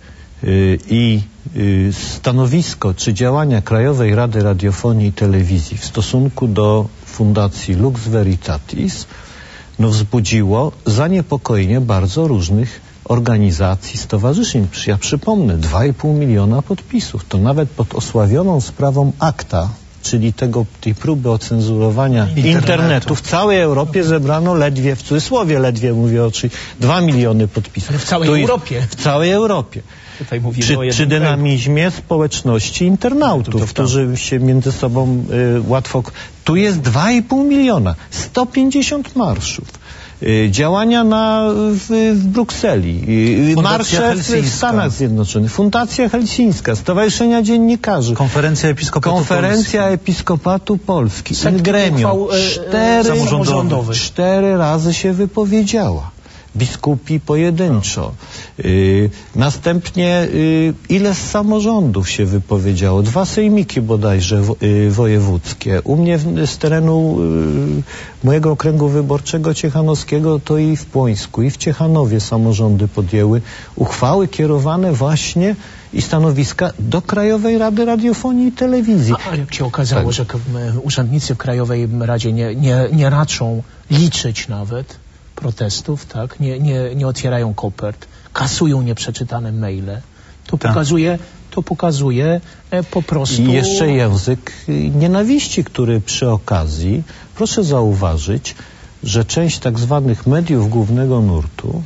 i stanowisko czy działania Krajowej Rady Radiofonii i Telewizji w stosunku do Fundacji Lux Veritatis no, wzbudziło zaniepokojenie bardzo różnych organizacji, stowarzyszeń. Ja przypomnę, dwa i pół miliona podpisów. To nawet pod osławioną sprawą akta, czyli tego, tej próby ocenzurowania internetu. internetu w całej Europie zebrano ledwie, w cudzysłowie ledwie mówię o czyli dwa miliony podpisów. Ale w całej to Europie. W całej Europie. Tutaj mówimy przy, o przy dynamizmie społeczności internautów, to, to, to, którzy się między sobą y, łatwo... Tu jest dwa i pół miliona, sto pięćdziesiąt marszów. Y, działania na, w, w Brukseli, y, marsze w, w Stanach Zjednoczonych, Fundacja Helsińska, Stowarzyszenia Dziennikarzy, Konferencja Episkopatu Konferencja Polski. Episkopatu Polski, Setki Gremio, uchwał, e, cztery, samorządowych. cztery razy się wypowiedziała. Biskupi pojedynczo. Yy, następnie yy, ile z samorządów się wypowiedziało? Dwa sejmiki bodajże wo, yy, wojewódzkie. U mnie w, z terenu yy, mojego okręgu wyborczego ciechanowskiego to i w Płońsku, i w Ciechanowie samorządy podjęły uchwały kierowane właśnie i stanowiska do Krajowej Rady Radiofonii i Telewizji. A, ale jak się okazało, tak. że urzędnicy w Krajowej Radzie nie, nie, nie raczą liczyć nawet protestów, tak? Nie, nie, nie otwierają kopert, kasują nieprzeczytane maile. To tak. pokazuje, to pokazuje e, po prostu... I jeszcze język nienawiści, który przy okazji, proszę zauważyć, że część tak zwanych mediów głównego nurtu,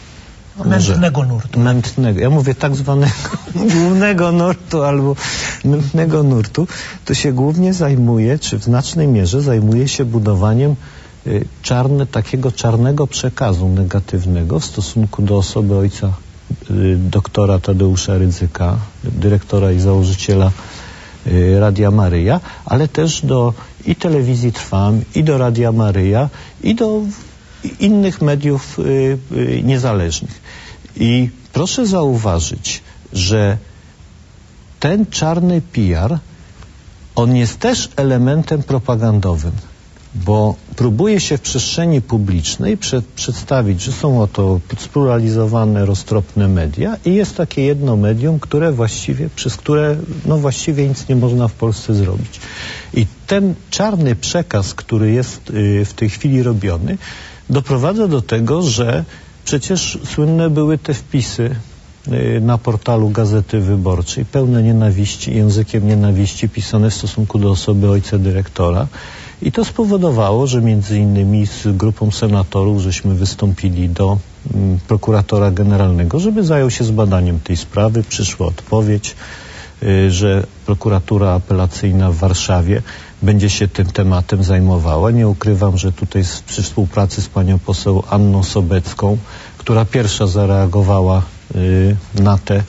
mętnego nurtu. Mętnego. Ja mówię tak zwanego głównego nurtu albo mętnego nurtu, to się głównie zajmuje, czy w znacznej mierze zajmuje się budowaniem czarne, takiego czarnego przekazu negatywnego w stosunku do osoby ojca y, doktora Tadeusza Rydzyka, dyrektora i założyciela y, Radia Maryja, ale też do i telewizji Trwam, i do Radia Maryja, i do innych mediów y, y, niezależnych. I proszę zauważyć, że ten czarny P R on jest też elementem propagandowym, bo próbuje się w przestrzeni publicznej prze, przedstawić, że są oto spluralizowane, roztropne media i jest takie jedno medium, które właściwie, przez które no właściwie nic nie można w Polsce zrobić. I ten czarny przekaz, który jest y, w tej chwili robiony, doprowadza do tego, że przecież słynne były te wpisy y, na portalu Gazety Wyborczej, pełne nienawiści, językiem nienawiści, pisane w stosunku do osoby ojca dyrektora. I to spowodowało, że między innymi z grupą senatorów żeśmy wystąpili do mm, prokuratora generalnego, żeby zajął się zbadaniem tej sprawy. Przyszła odpowiedź, y, że prokuratura apelacyjna w Warszawie będzie się tym tematem zajmowała. Nie ukrywam, że tutaj z, przy współpracy z panią poseł Anną Sobecką, która pierwsza zareagowała y, na te,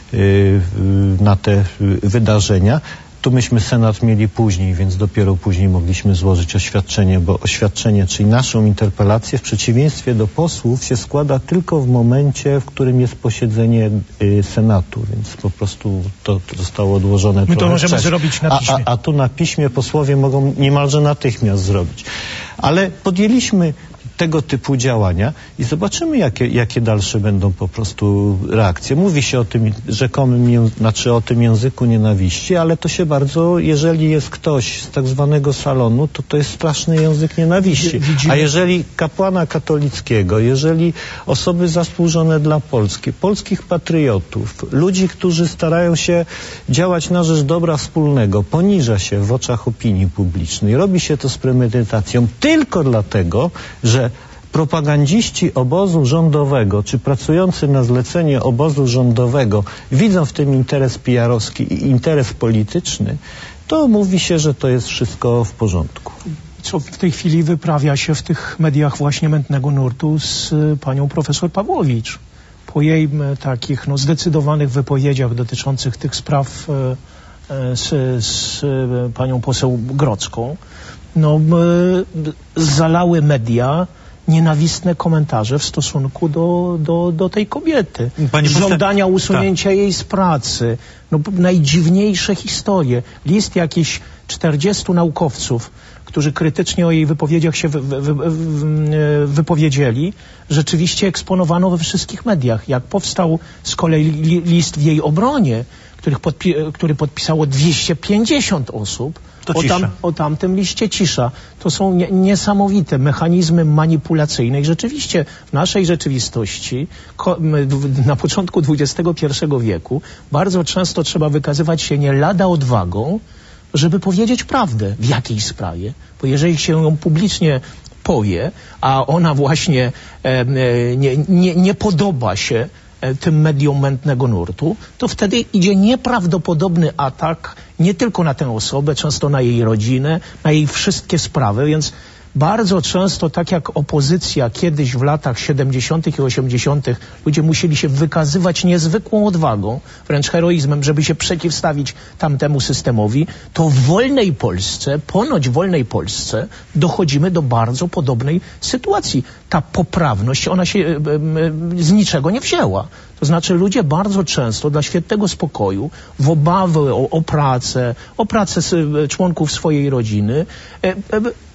y, na te wydarzenia, tu myśmy Senat mieli później, więc dopiero później mogliśmy złożyć oświadczenie, bo oświadczenie, czyli naszą interpelację w przeciwieństwie do posłów się składa tylko w momencie, w którym jest posiedzenie y, Senatu, więc po prostu to, to zostało odłożone. My to możemy wcześniej. zrobić na piśmie. A, a, a tu na piśmie posłowie mogą niemalże natychmiast zrobić. Ale podjęliśmy tego typu działania i zobaczymy, jakie, jakie dalsze będą po prostu reakcje. Mówi się o tym rzekomym, znaczy o tym języku nienawiści, ale to się bardzo, jeżeli jest ktoś z tak zwanego salonu, to to jest straszny język nienawiści. A jeżeli kapłana katolickiego, jeżeli osoby zasłużone dla Polski, polskich patriotów, ludzi, którzy starają się działać na rzecz dobra wspólnego, poniża się w oczach opinii publicznej, robi się to z premedytacją tylko dlatego, że propagandziści obozu rządowego, czy pracujący na zlecenie obozu rządowego widzą w tym interes P R-owski i interes polityczny, to mówi się, że to jest wszystko w porządku. Co w tej chwili wyprawia się w tych mediach właśnie mętnego nurtu z panią profesor Pawłowicz. Po jej takich no, zdecydowanych wypowiedziach dotyczących tych spraw e, z, z panią poseł Grodzką, no, e, zalały media nienawistne komentarze w stosunku do, do, do tej kobiety. Pani żądania posta... usunięcia tak. jej z pracy. No, najdziwniejsze historie. List jakichś czterdziestu naukowców, którzy krytycznie o jej wypowiedziach się wy, wy, wy, wy, wypowiedzieli, rzeczywiście eksponowano we wszystkich mediach. Jak powstał z kolei list w jej obronie, których podpi który podpisało dwieście pięćdziesiąt osób, o, tam, o tamtym liście cisza. To są nie, niesamowite mechanizmy manipulacyjne i rzeczywiście w naszej rzeczywistości ko, na początku dwudziestego pierwszego wieku bardzo często trzeba wykazywać się nie lada odwagą, żeby powiedzieć prawdę w jakiej sprawie. Bo jeżeli się ją publicznie powie, a ona właśnie e, nie, nie, nie podoba się tym mediom mętnego nurtu, to wtedy idzie nieprawdopodobny atak nie tylko na tę osobę, często na jej rodzinę, na jej wszystkie sprawy, więc bardzo często, tak jak opozycja kiedyś w latach siedemdziesiątych i osiemdziesiątych ludzie musieli się wykazywać niezwykłą odwagą, wręcz heroizmem, żeby się przeciwstawić tamtemu systemowi, to w wolnej Polsce, ponoć w wolnej Polsce dochodzimy do bardzo podobnej sytuacji. Ta poprawność, ona się e, e, z niczego nie wzięła. To znaczy ludzie bardzo często dla świętego spokoju, w obawy o, o pracę, o pracę członków swojej rodziny, e, e,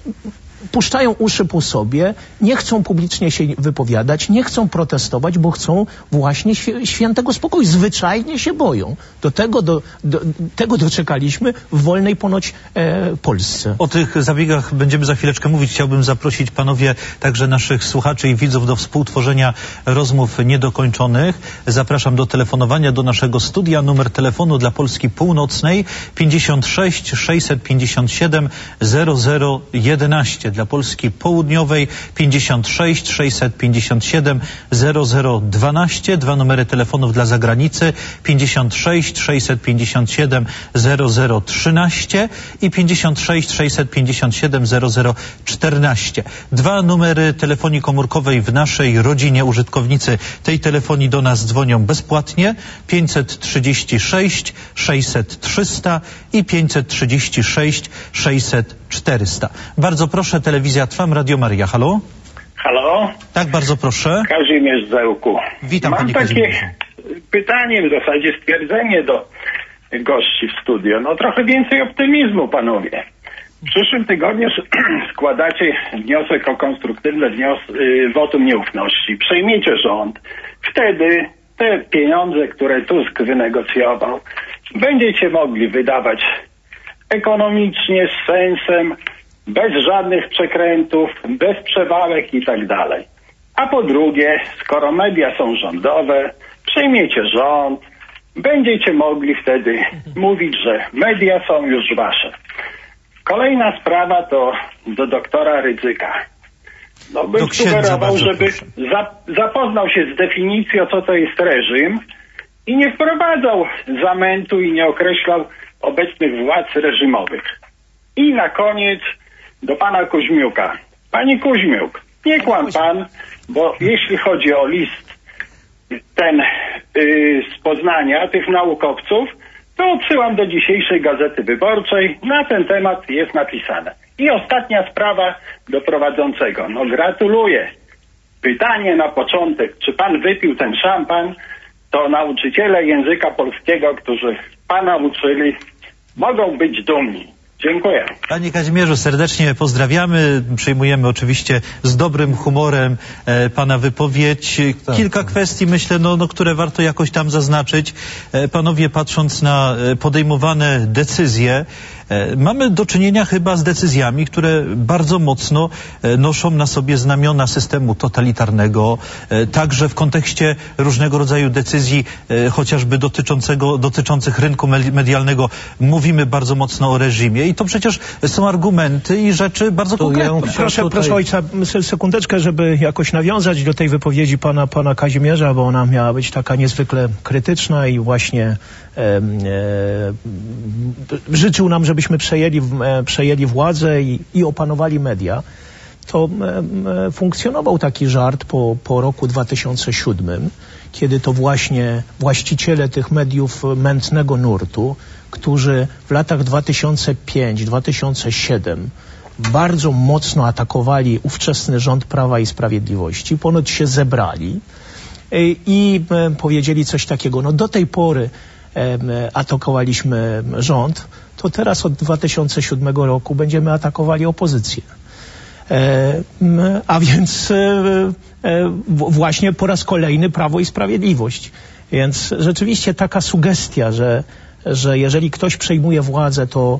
puszczają uszy po sobie, nie chcą publicznie się wypowiadać, nie chcą protestować, bo chcą właśnie świętego spokoju. Zwyczajnie się boją. Do tego, do, do, tego doczekaliśmy w wolnej ponoć e, Polsce. O tych zabiegach będziemy za chwileczkę mówić. Chciałbym zaprosić panowie, także naszych słuchaczy i widzów do współtworzenia rozmów niedokończonych. Zapraszam do telefonowania do naszego studia. Numer telefonu dla Polski Północnej pięćdziesiąt sześć sześćset pięćdziesiąt siedem zero zero jedenaście. Dla Polski Południowej pięćdziesiąt sześć sześćset pięćdziesiąt siedem zero zero dwanaście. Dwa numery telefonów dla zagranicy pięćdziesiąt sześć sześćset pięćdziesiąt siedem zero zero trzynaście i pięćdziesiąt sześć sześćset pięćdziesiąt siedem zero zero czternaście. Dwa numery telefonii komórkowej w naszej rodzinie. Użytkownicy tej telefonii do nas dzwonią bezpłatnie. pięćset trzydzieści sześć sześćset trzysta i pięćset trzydzieści sześć sześćset czterysta. Bardzo proszę, telewizja Trwam, Radio Maryja. Halo? Halo? Tak, bardzo proszę. Kazimierz z Zełku. Witam, Mam panie takie Kazimierzu. pytanie, w zasadzie stwierdzenie do gości w studio. No trochę więcej optymizmu, panowie. W przyszłym tygodniu składacie wniosek o konstruktywne wnios- y, wotum nieufności. Przejmiecie rząd. Wtedy te pieniądze, które Tusk wynegocjował, będziecie mogli wydawać ekonomicznie, z sensem, bez żadnych przekrętów, bez przewałek i tak dalej. A po drugie, skoro media są rządowe, przejmiecie rząd, będziecie mogli wtedy mówić, że media są już wasze. Kolejna sprawa to do doktora Rydzyka. No bym sugerował, żeby za, zapoznał się z definicją, co to jest reżim i nie wprowadzał zamętu i nie określał obecnych władz reżimowych. I na koniec do pana Kuźmiuka. Panie Kuźmiuk, nie kłam pan, bo jeśli chodzi o list ten yy, z Poznania, tych naukowców, to odsyłam do dzisiejszej Gazety Wyborczej. Na ten temat jest napisane. I ostatnia sprawa do prowadzącego. No gratuluję. Pytanie na początek, czy pan wypił ten szampan, to nauczyciele języka polskiego, którzy pana uczyli, mogą być dumni. Dziękuję. Panie Kazimierzu, serdecznie pozdrawiamy. Przyjmujemy oczywiście z dobrym humorem e, pana wypowiedź. Kilka tak. kwestii, myślę, no, no, które warto jakoś tam zaznaczyć. E, panowie, patrząc na e, podejmowane decyzje, e, mamy do czynienia chyba z decyzjami, które bardzo mocno e, noszą na sobie znamiona systemu totalitarnego, e, także w kontekście różnego rodzaju decyzji, e, chociażby dotyczącego, dotyczących rynku medialnego. Mówimy bardzo mocno o reżimie. I to przecież są argumenty i rzeczy bardzo konkretne. Ja proszę, tutaj... proszę ojca, sekundeczkę, żeby jakoś nawiązać do tej wypowiedzi pana, pana Kazimierza, bo ona miała być taka niezwykle krytyczna i właśnie e, e, życzył nam, żebyśmy przejęli, e, przejęli władzę i, i opanowali media. To e, funkcjonował taki żart po, po roku dwa tysiące siódmym, kiedy to właśnie właściciele tych mediów mętnego nurtu, którzy w latach dwa tysiące piąty do dwa tysiące siódmego bardzo mocno atakowali ówczesny rząd Prawa i Sprawiedliwości, ponoć się zebrali i, i e, powiedzieli coś takiego, no do tej pory e, atakowaliśmy rząd, to teraz od dwa tysiące siódmego roku będziemy atakowali opozycję. E, a więc e, e, właśnie po raz kolejny Prawo i Sprawiedliwość. Więc rzeczywiście taka sugestia, że że jeżeli ktoś przejmuje władzę, to,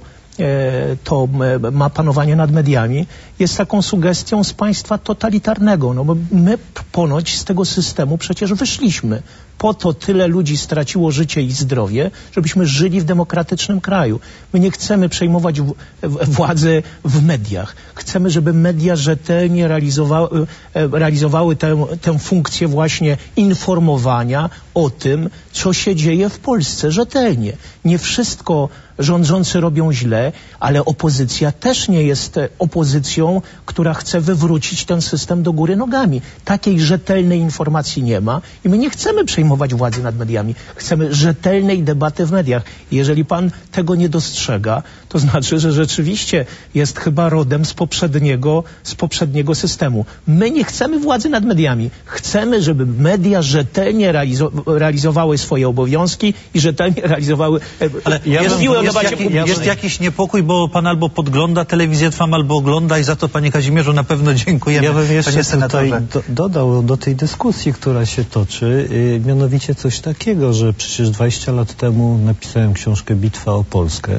to ma panowanie nad mediami, jest taką sugestią z państwa totalitarnego. No bo my ponoć z tego systemu przecież wyszliśmy. Po to tyle ludzi straciło życie i zdrowie, żebyśmy żyli w demokratycznym kraju. My nie chcemy przejmować w, w, władzy w mediach. Chcemy, żeby media rzetelnie realizowały, realizowały tę, tę funkcję właśnie informowania o tym, co się dzieje w Polsce rzetelnie. Nie wszystko rządzący robią źle, ale opozycja też nie jest opozycją, która chce wywrócić ten system do góry nogami. Takiej rzetelnej informacji nie ma i my nie chcemy przejmować władzy nad mediami. Chcemy rzetelnej debaty w mediach. Jeżeli pan tego nie dostrzega, to znaczy, że rzeczywiście jest chyba rodem z poprzedniego, z poprzedniego systemu. My nie chcemy władzy nad mediami. Chcemy, żeby media rzetelnie realizo- realizowały swoje obowiązki i rzetelnie realizowały... Ale ja jest, jest, jaki, jest jakiś niepokój, bo pan albo podgląda Telewizję Trwam, albo ogląda i za to, panie Kazimierzu, na pewno dziękujemy. Ja bym jeszcze tutaj do, dodał do tej dyskusji, która się toczy, yy, mianowicie coś takiego, że przecież dwadzieścia lat temu napisałem książkę Bitwa o Polskę.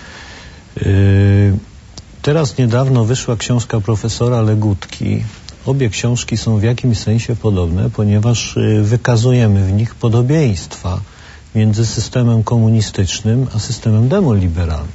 Yy, teraz niedawno wyszła książka profesora Legutki. Obie książki są w jakimś sensie podobne, ponieważ yy, wykazujemy w nich podobieństwa między systemem komunistycznym a systemem demoliberalnym.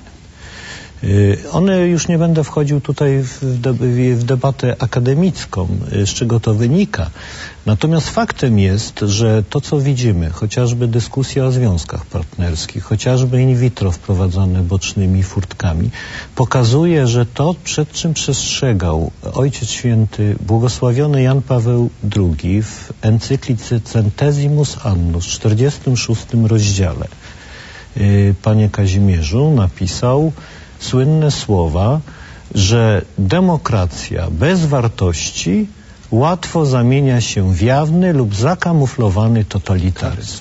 One już nie będę wchodził tutaj w, de, w debatę akademicką, z czego to wynika. Natomiast faktem jest, że to, co widzimy, chociażby dyskusja o związkach partnerskich, chociażby in vitro wprowadzane bocznymi furtkami, pokazuje, że to, przed czym przestrzegał Ojciec Święty, błogosławiony Jan Paweł drugi w encyklice Centesimus Annus, w czterdziestym szóstym rozdziale, panie Kazimierzu, napisał słynne słowa, że demokracja bez wartości łatwo zamienia się w jawny lub zakamuflowany totalitaryzm.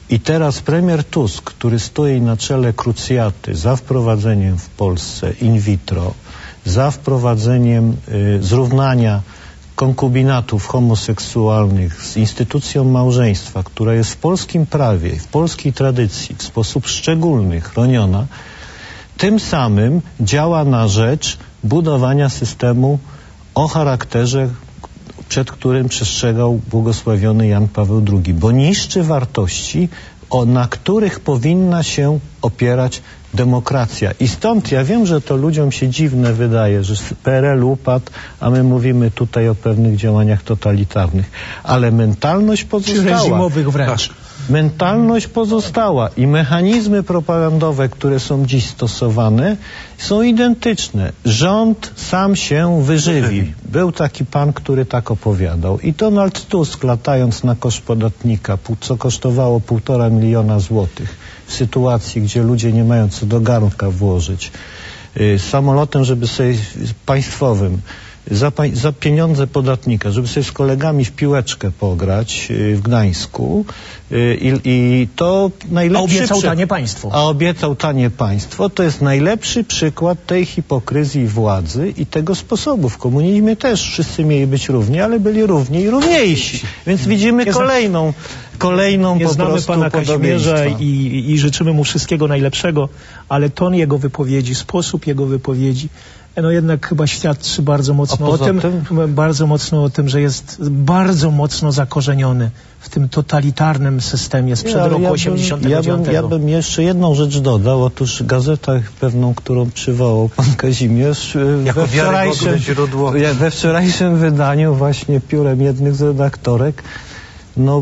I teraz premier Tusk, który stoi na czele krucjaty za wprowadzeniem w Polsce in vitro, za wprowadzeniem y, zrównania konkubinatów homoseksualnych z instytucją małżeństwa, która jest w polskim prawie, w polskiej tradycji w sposób szczególny chroniona, tym samym działa na rzecz budowania systemu o charakterze, przed którym przestrzegał błogosławiony Jan Paweł drugi, bo niszczy wartości, o, na których powinna się opierać demokracja. I stąd ja wiem, że to ludziom się dziwne wydaje, że P R L upadł, a my mówimy tutaj o pewnych działaniach totalitarnych. Ale mentalność pozostała. Reżimowych wręcz. Mentalność pozostała i mechanizmy propagandowe, które są dziś stosowane, są identyczne. Rząd sam się wyżywi. Był taki pan, który tak opowiadał. I Donald Tusk, latając na koszt podatnika, co kosztowało półtora miliona złotych, w sytuacji, gdzie ludzie nie mają co do garnka włożyć, y, samolotem, żeby sobie państwowym, za, za pieniądze podatnika, żeby sobie z kolegami w piłeczkę pograć y, w Gdańsku y, i to najlepszy... A obiecał przy... tanie państwo. A obiecał tanie państwo. To jest najlepszy przykład tej hipokryzji władzy i tego sposobu. W komunizmie też wszyscy mieli być równi, ale byli równi i równiejsi. Więc widzimy Nie kolejną, kolejną Nie po znamy prostu pana Kazimierza podobieństwa. i, i życzymy mu wszystkiego najlepszego, ale ton jego wypowiedzi, sposób jego wypowiedzi, no jednak chyba świadczy bardzo mocno o tym, tym, bardzo mocno o tym, że jest bardzo mocno zakorzeniony w tym totalitarnym systemie sprzed ja, roku ja osiemdziesiątego dziewiątego. Ja bym, ja bym jeszcze jedną rzecz dodał. Otóż gazeta pewną, którą przywołał pan Kazimierz, jako we wczorajszym, źródło. we wczorajszym wydaniu właśnie piórem jednych z redaktorek no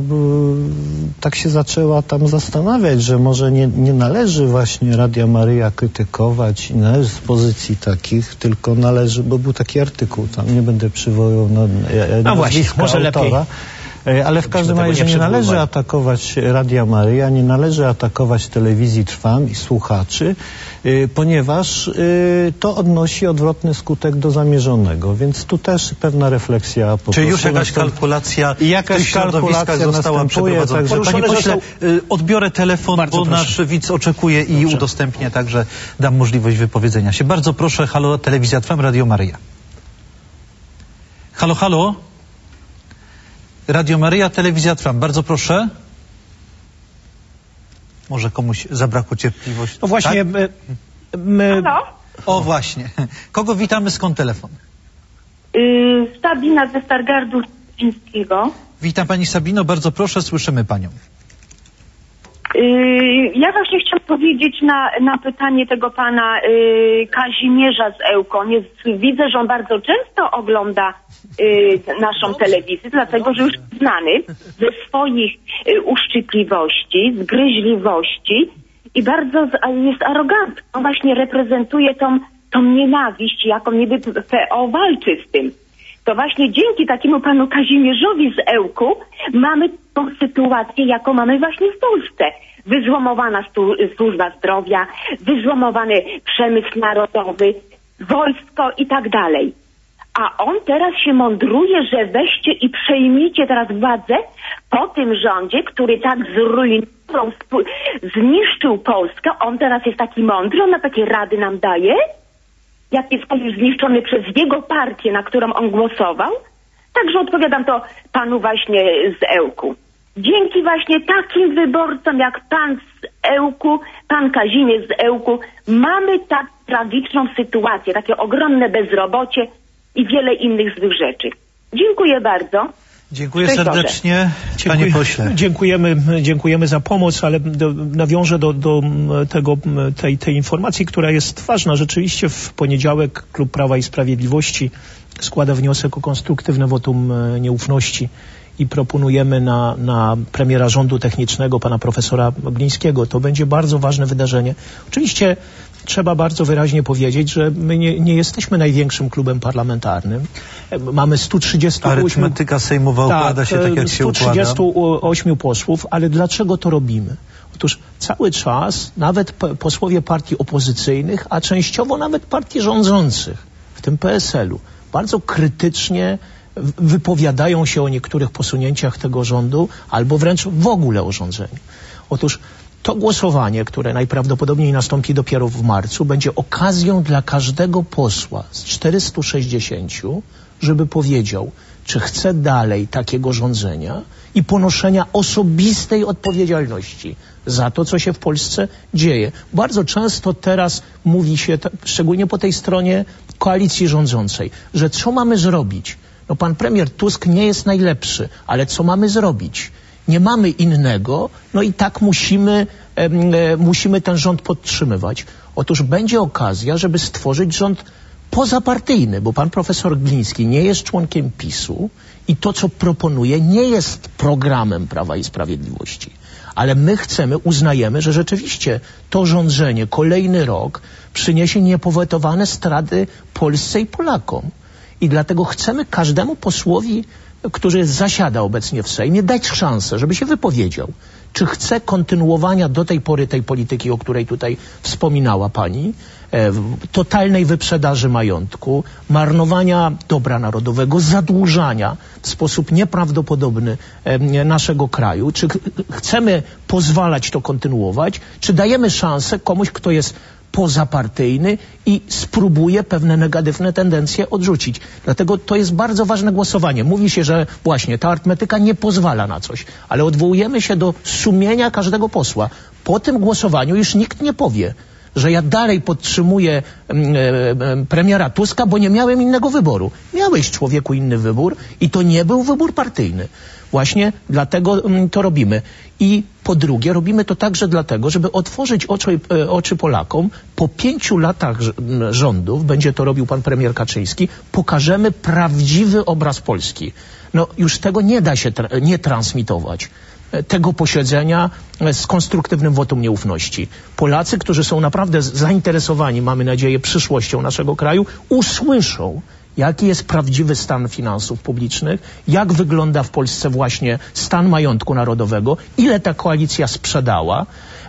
tak się zaczęła tam zastanawiać, że może nie, nie należy właśnie Radia Maryja krytykować i należy z pozycji takich, tylko należy, bo był taki artykuł, tam nie będę przywoływał na, no właśnie, może autora, lepiej. Ale w każdym razie nie, nie należy atakować Radia Maryja, nie należy atakować Telewizji Trwam i słuchaczy, y, ponieważ y, to odnosi odwrotny skutek do zamierzonego, więc tu też pewna refleksja po Czy już jakaś nastąp... kalkulacja I jakaś kalkulacja została przeprowadzona? Także Panie pośle, y, odbiorę telefon, Bardzo bo proszę. nasz widz oczekuje i Dobrze. udostępnię, także dam możliwość wypowiedzenia się. Bardzo proszę, halo, Telewizja Trwam, Radio Maryja. Halo, halo? Radio Maryja, Telewizja Trwam. Bardzo proszę. Może komuś zabrakło cierpliwości. No właśnie, tak? my, my... Halo? O właśnie. Kogo witamy, skąd telefon? Yy, Sabina ze Stargardu Chińskiego. Witam pani Sabino, bardzo proszę, słyszymy panią. Yy, ja właśnie chciałam powiedzieć na, na pytanie tego pana yy, Kazimierza z Ełkon. Jest, widzę, że on bardzo często ogląda yy, naszą telewizję, dlatego że już znany ze swoich yy, uszczypliwości, zgryźliwości i bardzo z, jest arogancki. On właśnie reprezentuje tą, tą nienawiść, jaką niby P O walczy z tym. To właśnie dzięki takiemu panu Kazimierzowi z Ełku mamy tą sytuację, jaką mamy właśnie w Polsce. Wyzłomowana stu, służba zdrowia, wyzłomowany przemysł narodowy, wojsko i tak dalej. A on teraz się mądruje, że weźcie i przejmijcie teraz władzę po tym rządzie, który tak zrujnował, zniszczył Polskę. On teraz jest taki mądry, on na takie rady nam daje. Jak jest on już zniszczony przez jego partię, na którą on głosował. Także odpowiadam to panu właśnie z Ełku. Dzięki właśnie takim wyborcom jak pan z Ełku, pan Kazimierz z Ełku, mamy tak tragiczną sytuację, takie ogromne bezrobocie i wiele innych złych rzeczy. Dziękuję bardzo. Dziękuję serdecznie, panie pośle. Dziękujemy, dziękujemy za pomoc, ale do, nawiążę do, do tego, tej, tej informacji, która jest ważna. Rzeczywiście w poniedziałek Klub Prawa i Sprawiedliwości składa wniosek o konstruktywne wotum nieufności i proponujemy na, na premiera rządu technicznego, pana profesora Glińskiego. To będzie bardzo ważne wydarzenie. Oczywiście trzeba bardzo wyraźnie powiedzieć, że my nie, nie jesteśmy największym klubem parlamentarnym. Mamy sto trzydzieści osiem... Arytmetyka sejmowa układa tak, się tak, jak się układa. sto trzydzieści osiem posłów, ale dlaczego to robimy? Otóż cały czas nawet posłowie partii opozycyjnych, a częściowo nawet partii rządzących, w tym P S L u, bardzo krytycznie wypowiadają się o niektórych posunięciach tego rządu, albo wręcz w ogóle o rządzeniu. Otóż to głosowanie, które najprawdopodobniej nastąpi dopiero w marcu, będzie okazją dla każdego posła z czterystu sześćdziesięciu, żeby powiedział, czy chce dalej takiego rządzenia i ponoszenia osobistej odpowiedzialności za to, co się w Polsce dzieje. Bardzo często teraz mówi się, szczególnie po tej stronie koalicji rządzącej, że co mamy zrobić? No pan premier Tusk nie jest najlepszy, ale co mamy zrobić? Nie mamy innego, no i tak musimy, e, e, musimy ten rząd podtrzymywać. Otóż będzie okazja, żeby stworzyć rząd pozapartyjny, bo pan profesor Gliński nie jest członkiem PiSu i to, co proponuje, nie jest programem Prawa i Sprawiedliwości. Ale my chcemy, uznajemy, że rzeczywiście to rządzenie, kolejny rok, przyniesie niepowetowane straty Polsce i Polakom. I dlatego chcemy każdemu posłowi, który zasiada obecnie w Sejmie, dać szansę, żeby się wypowiedział, czy chce kontynuowania do tej pory tej polityki, o której tutaj wspominała pani, e, totalnej wyprzedaży majątku, marnowania dobra narodowego, zadłużania w sposób nieprawdopodobny e, naszego kraju. Czy ch chcemy pozwalać to kontynuować, czy dajemy szansę komuś, kto jest pozapartyjny i spróbuje pewne negatywne tendencje odrzucić. Dlatego to jest bardzo ważne głosowanie. Mówi się, że właśnie ta arytmetyka nie pozwala na coś, ale odwołujemy się do sumienia każdego posła. Po tym głosowaniu już nikt nie powie, że ja dalej podtrzymuję e, e, premiera Tuska, bo nie miałem innego wyboru. Miałeś, człowieku, inny wybór i to nie był wybór partyjny. Właśnie dlatego mm, to robimy. I po drugie, robimy to także dlatego, żeby otworzyć oczy, e, oczy Polakom. Po pięciu latach rządów, będzie to robił pan premier Kaczyński, pokażemy prawdziwy obraz Polski. No już tego nie da się tra nie transmitować. Tego posiedzenia z konstruktywnym wotum nieufności. Polacy, którzy są naprawdę zainteresowani, mamy nadzieję, przyszłością naszego kraju, usłyszą, jaki jest prawdziwy stan finansów publicznych, jak wygląda w Polsce właśnie stan majątku narodowego, ile ta koalicja sprzedała,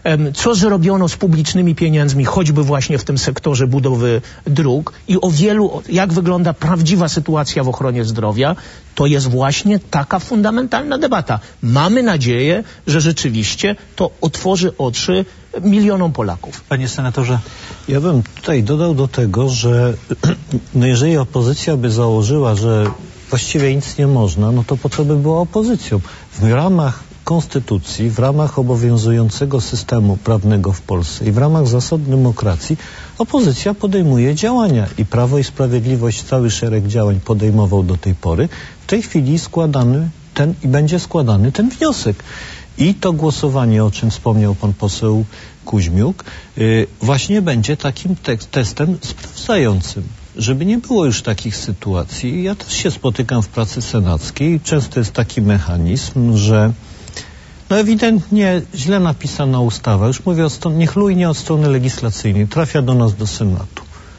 co zrobiono z publicznymi pieniędzmi, choćby właśnie w tym sektorze budowy dróg i o wielu, jak wygląda prawdziwa sytuacja w ochronie zdrowia. To jest właśnie taka fundamentalna debata. Mamy nadzieję, że rzeczywiście to otworzy oczy milionom Polaków. Panie senatorze. Ja bym tutaj dodał do tego, że no jeżeli opozycja by założyła, że właściwie nic nie można, no to po co by była opozycją? W ramach konstytucji, w ramach obowiązującego systemu prawnego w Polsce i w ramach zasad demokracji opozycja podejmuje działania i Prawo i Sprawiedliwość cały szereg działań podejmował do tej pory. W tej chwili składany ten i będzie składany ten wniosek. I to głosowanie, o czym wspomniał pan poseł Kuźmiuk, yy, właśnie będzie takim tek- testem sprawdzającym. Żeby nie było już takich sytuacji. Ja też się spotykam w pracy senackiej. Często jest taki mechanizm, że no ewidentnie źle napisana ustawa, już mówię o stron- niechlujnie od strony legislacyjnej, trafia do nas do Senatu.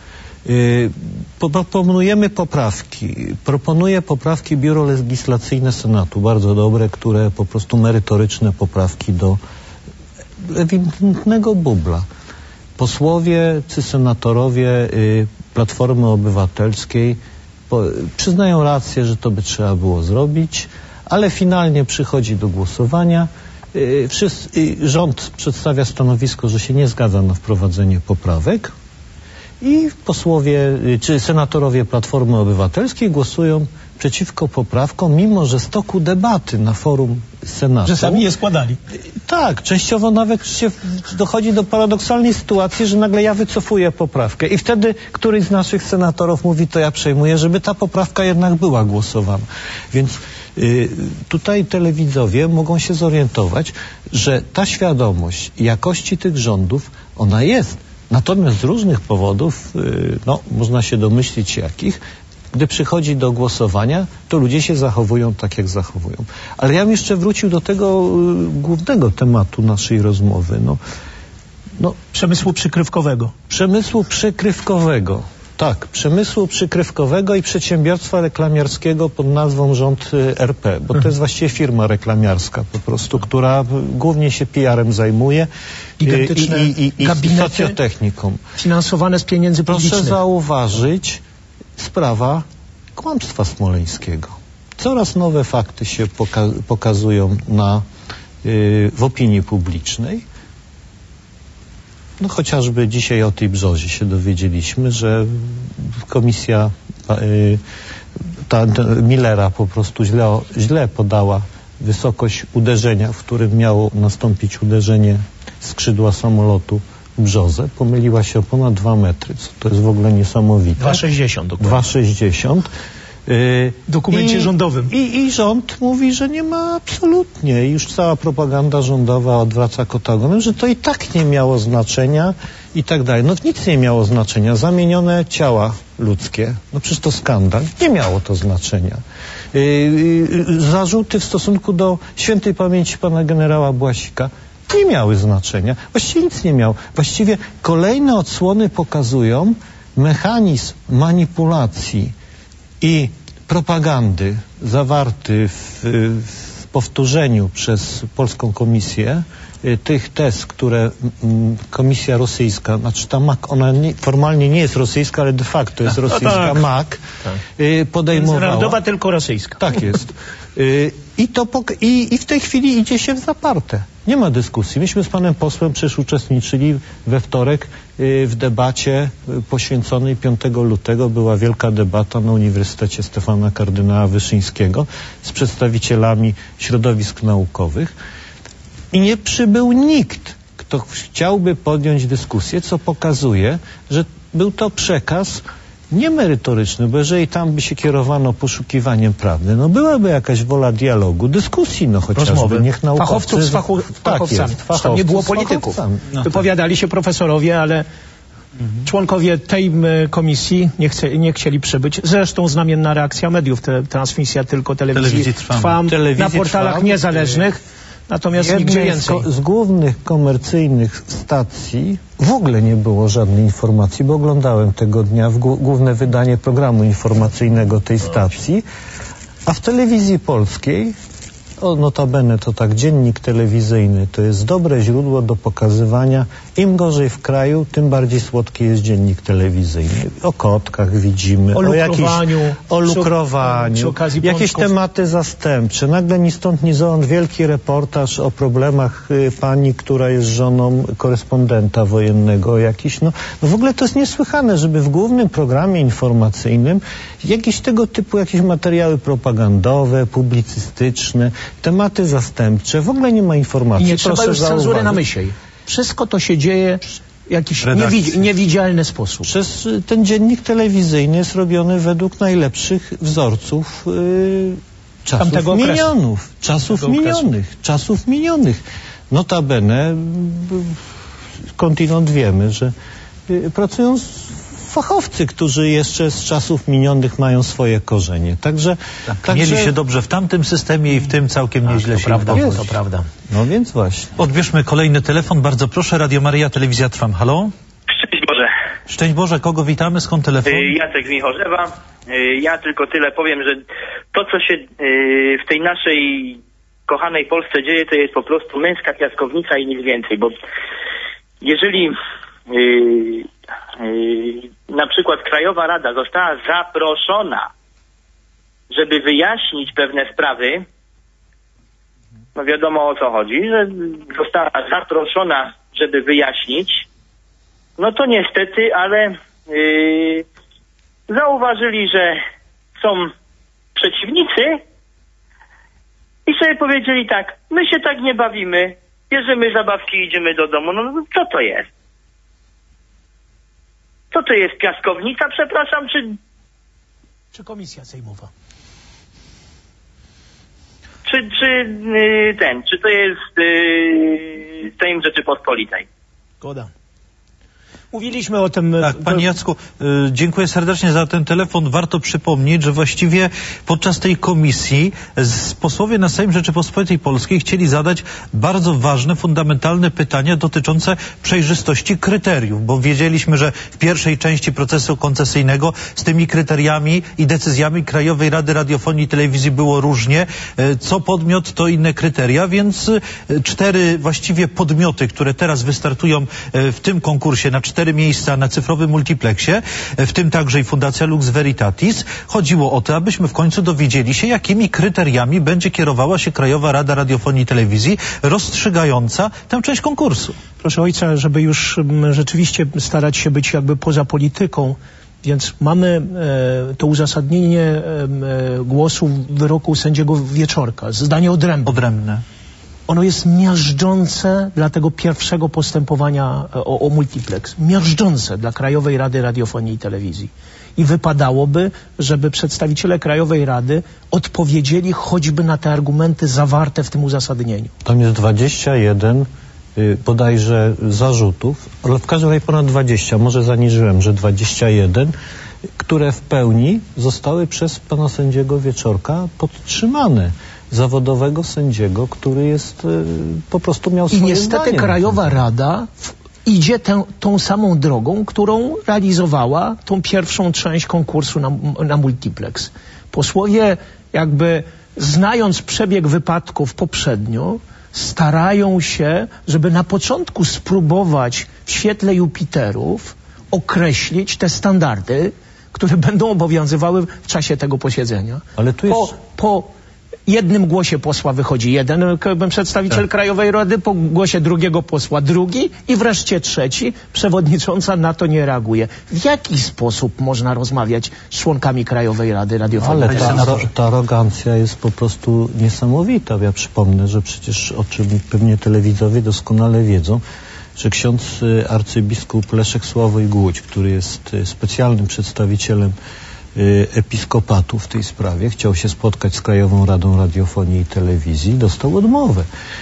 Yy, proponujemy poprawki. Proponuje poprawki Biuro Legislacyjne Senatu, bardzo dobre, które po prostu merytoryczne poprawki do ewidentnego bubla. Posłowie czy senatorowie yy, Platformy Obywatelskiej po, przyznają rację, że to by trzeba było zrobić, ale finalnie przychodzi do głosowania. Yy, wszyscy, yy, rząd przedstawia stanowisko, że się nie zgadza na wprowadzenie poprawek i posłowie yy, czy senatorowie Platformy Obywatelskiej głosują przeciwko poprawkom, mimo że z toku debaty na forum Senatu... Że sami je składali. Tak, częściowo nawet się dochodzi do paradoksalnej sytuacji, że nagle ja wycofuję poprawkę i wtedy któryś z naszych senatorów mówi, to ja przejmuję, żeby ta poprawka jednak była głosowana. Więc y, tutaj telewidzowie mogą się zorientować, że ta świadomość jakości tych rządów, ona jest. Natomiast z różnych powodów, y, no, można się domyślić jakich, gdy przychodzi do głosowania, to ludzie się zachowują tak, jak zachowują. Ale ja bym jeszcze wrócił do tego y, głównego tematu naszej rozmowy. No, no, Przemysłu przykrywkowego. Przemysłu przykrywkowego. Tak, przemysłu przykrywkowego i przedsiębiorstwa reklamiarskiego pod nazwą Rząd R P, bo to jest właściwie firma reklamiarska po prostu, która głównie się P R em zajmuje Gigantyczne i, i, i, i gabinety socjotechniką. Finansowane z pieniędzy publicznych. Proszę zauważyć, sprawa kłamstwa smoleńskiego. Coraz nowe fakty się poka- pokazują na w opinii publicznej. No chociażby dzisiaj o tej Brzozie się dowiedzieliśmy, że komisja ta Millera po prostu źle, źle podała wysokość uderzenia, w którym miało nastąpić uderzenie skrzydła samolotu w Brzozę. Pomyliła się o ponad dwa metry, co to jest w ogóle niesamowite. dwa sześćdziesiąt dokładnie. dwa sześćdziesiąt. W dokumencie I, rządowym. I, I rząd mówi, że nie ma absolutnie. I już cała propaganda rządowa odwraca kota ogonem, że to i tak nie miało znaczenia i tak dalej. No nic nie miało znaczenia. Zamienione ciała ludzkie. No przecież to skandal. Nie miało to znaczenia. Yy, yy, zarzuty w stosunku do świętej pamięci pana generała Błasika nie miały znaczenia. Właściwie nic nie miało. Właściwie kolejne odsłony pokazują mechanizm manipulacji i propagandy zawarty w, w powtórzeniu przez Polską Komisję y, tych tez, które y, Komisja Rosyjska, znaczy ta M A K, ona nie, formalnie nie jest rosyjska, ale de facto jest rosyjska, no tak. M A K, y, podejmowała. Międzynarodowa, tylko rosyjska. Tak jest. Y, i, to pok- i, I w tej chwili idzie się w zaparte. Nie ma dyskusji. Myśmy z panem posłem przecież uczestniczyli we wtorek y, w debacie y, poświęconej piątego lutego. Była wielka debata na Uniwersytecie Stefana Kardynała Wyszyńskiego z przedstawicielami środowisk naukowych i nie przybył nikt, kto chciałby podjąć dyskusję, co pokazuje, że był to przekaz niemerytoryczny, bo jeżeli tam by się kierowano poszukiwaniem prawdy, no byłaby jakaś wola dialogu, dyskusji, no chociażby. Rozmowy. Niech naukowcy... Fachowców z fachu... fachowcami. Tak jest, fachowców tam nie było z polityków. No Wypowiadali się profesorowie, ale mhm. członkowie tej komisji nie, chce, nie chcieli przybyć. Zresztą znamienna reakcja mediów. Te, transmisja tylko telewizji, telewizji trwam. trwam, telewizji na portalach trwam. niezależnych. Natomiast nigdzie Jednej więcej. z, z głównych komercyjnych stacji w ogóle nie było żadnej informacji, bo oglądałem tego dnia w główne wydanie programu informacyjnego tej stacji, a w telewizji polskiej, o, notabene to tak, dziennik telewizyjny to jest dobre źródło do pokazywania, im gorzej w kraju, tym bardziej słodki jest dziennik telewizyjny. O kotkach widzimy, o lukrowaniu, o, jakiś, o lukrowaniu przy, przy okazji jakieś pączków. tematy zastępcze. Nagle ni stąd, ni zowąd wielki reportaż o problemach y, pani, która jest żoną korespondenta wojennego jakiś. No, no w ogóle to jest niesłychane, żeby w głównym programie informacyjnym jakieś tego typu jakieś materiały propagandowe, publicystyczne, tematy zastępcze. W ogóle nie ma informacji. I nie trzeba Proszę już cenzury zauważyć. na myśl. Wszystko to się dzieje w jakiś Redakcji. niewidz- niewidzialny sposób. Przez y, ten dziennik telewizyjny jest robiony według najlepszych wzorców y, czasów Tamtego okresu. minionów. Czasów Tamtego okresu. minionych. Czasów minionych. Notabene, y, skądinąd wiemy, że y, pracują z fachowcy, którzy jeszcze z czasów minionych mają swoje korzenie. Także, tak, także... mieli się dobrze w tamtym systemie i w tym całkiem nieźle to się prawda, udało. to prawda. No więc właśnie. Odbierzmy kolejny telefon. Bardzo proszę. Radio Maryja, Telewizja Trwam. Halo? Szczęść Boże. Szczęść Boże. Kogo witamy? Skąd telefon? Y, Jacek z Michorzewa. Y, Ja tylko tyle powiem, że to, co się y, w tej naszej kochanej Polsce dzieje, to jest po prostu męska piaskownica i nic więcej, bo jeżeli y, y, na przykład Krajowa Rada została zaproszona, żeby wyjaśnić pewne sprawy, no wiadomo o co chodzi, że została zaproszona, żeby wyjaśnić, no to niestety, ale yy, zauważyli, że są przeciwnicy i sobie powiedzieli tak, my się tak nie bawimy, bierzemy zabawki i idziemy do domu. No co to jest? Co to jest, piaskownica, przepraszam, czy... Czy komisja sejmowa? Czy, czy yy, ten, czy to jest yy, Sejm Rzeczypospolitej? Zgoda. Mówiliśmy o tym... Tak, panie Jacku, y, dziękuję serdecznie za ten telefon. Warto przypomnieć, że właściwie podczas tej komisji z, posłowie na Sejm Rzeczypospolitej Polskiej chcieli zadać bardzo ważne, fundamentalne pytania dotyczące przejrzystości kryteriów, bo wiedzieliśmy, że w pierwszej części procesu koncesyjnego z tymi kryteriami i decyzjami Krajowej Rady Radiofonii i Telewizji było różnie. Y, co podmiot, to inne kryteria, więc y, cztery właściwie podmioty, które teraz wystartują y, w tym konkursie na cztery cztery miejsca na cyfrowym multiplexie, w tym także i Fundacja Lux Veritatis. Chodziło o to, abyśmy w końcu dowiedzieli się, jakimi kryteriami będzie kierowała się Krajowa Rada Radiofonii i Telewizji, rozstrzygająca tę część konkursu. Proszę ojca, żeby już m, rzeczywiście starać się być jakby poza polityką, więc mamy e, to uzasadnienie e, e, głosu wyroku sędziego Wieczorka, zdanie odrębne. Odrębne. Ono jest miażdżące dla tego pierwszego postępowania o, o multiplex. Miażdżące dla Krajowej Rady Radiofonii i Telewizji. I wypadałoby, żeby przedstawiciele Krajowej Rady odpowiedzieli choćby na te argumenty zawarte w tym uzasadnieniu. Tam jest dwadzieścia jeden y, bodajże zarzutów, ale w każdym razie ponad dwadzieścia, może zaniżyłem, że dwadzieścia jeden, które w pełni zostały przez pana sędziego Wieczorka podtrzymane. Zawodowego sędziego, który jest y, po prostu miał swoje I niestety zdanie. Krajowa Rada w, idzie tę, tą samą drogą, którą realizowała tą pierwszą część konkursu na, na multiplex. Posłowie jakby znając przebieg wypadków poprzednio, starają się, żeby na początku spróbować w świetle Jupiterów określić te standardy, które będą obowiązywały w czasie tego posiedzenia. Ale tu po, jest... po jednym głosie posła wychodzi jeden przedstawiciel tak. Krajowej Rady, po głosie drugiego posła drugi i wreszcie trzeci. Przewodnicząca na to nie reaguje. W jaki sposób można rozmawiać z członkami Krajowej Rady Radiofonii? Ale ta, ta arogancja jest po prostu niesamowita. Ja przypomnę, że przecież, o czym pewnie telewidzowie doskonale wiedzą, że ksiądz arcybiskup Leszek Sławoj Głódź, który jest specjalnym przedstawicielem episkopatu w tej sprawie, chciał się spotkać z Krajową Radą Radiofonii i Telewizji, dostał odmowę.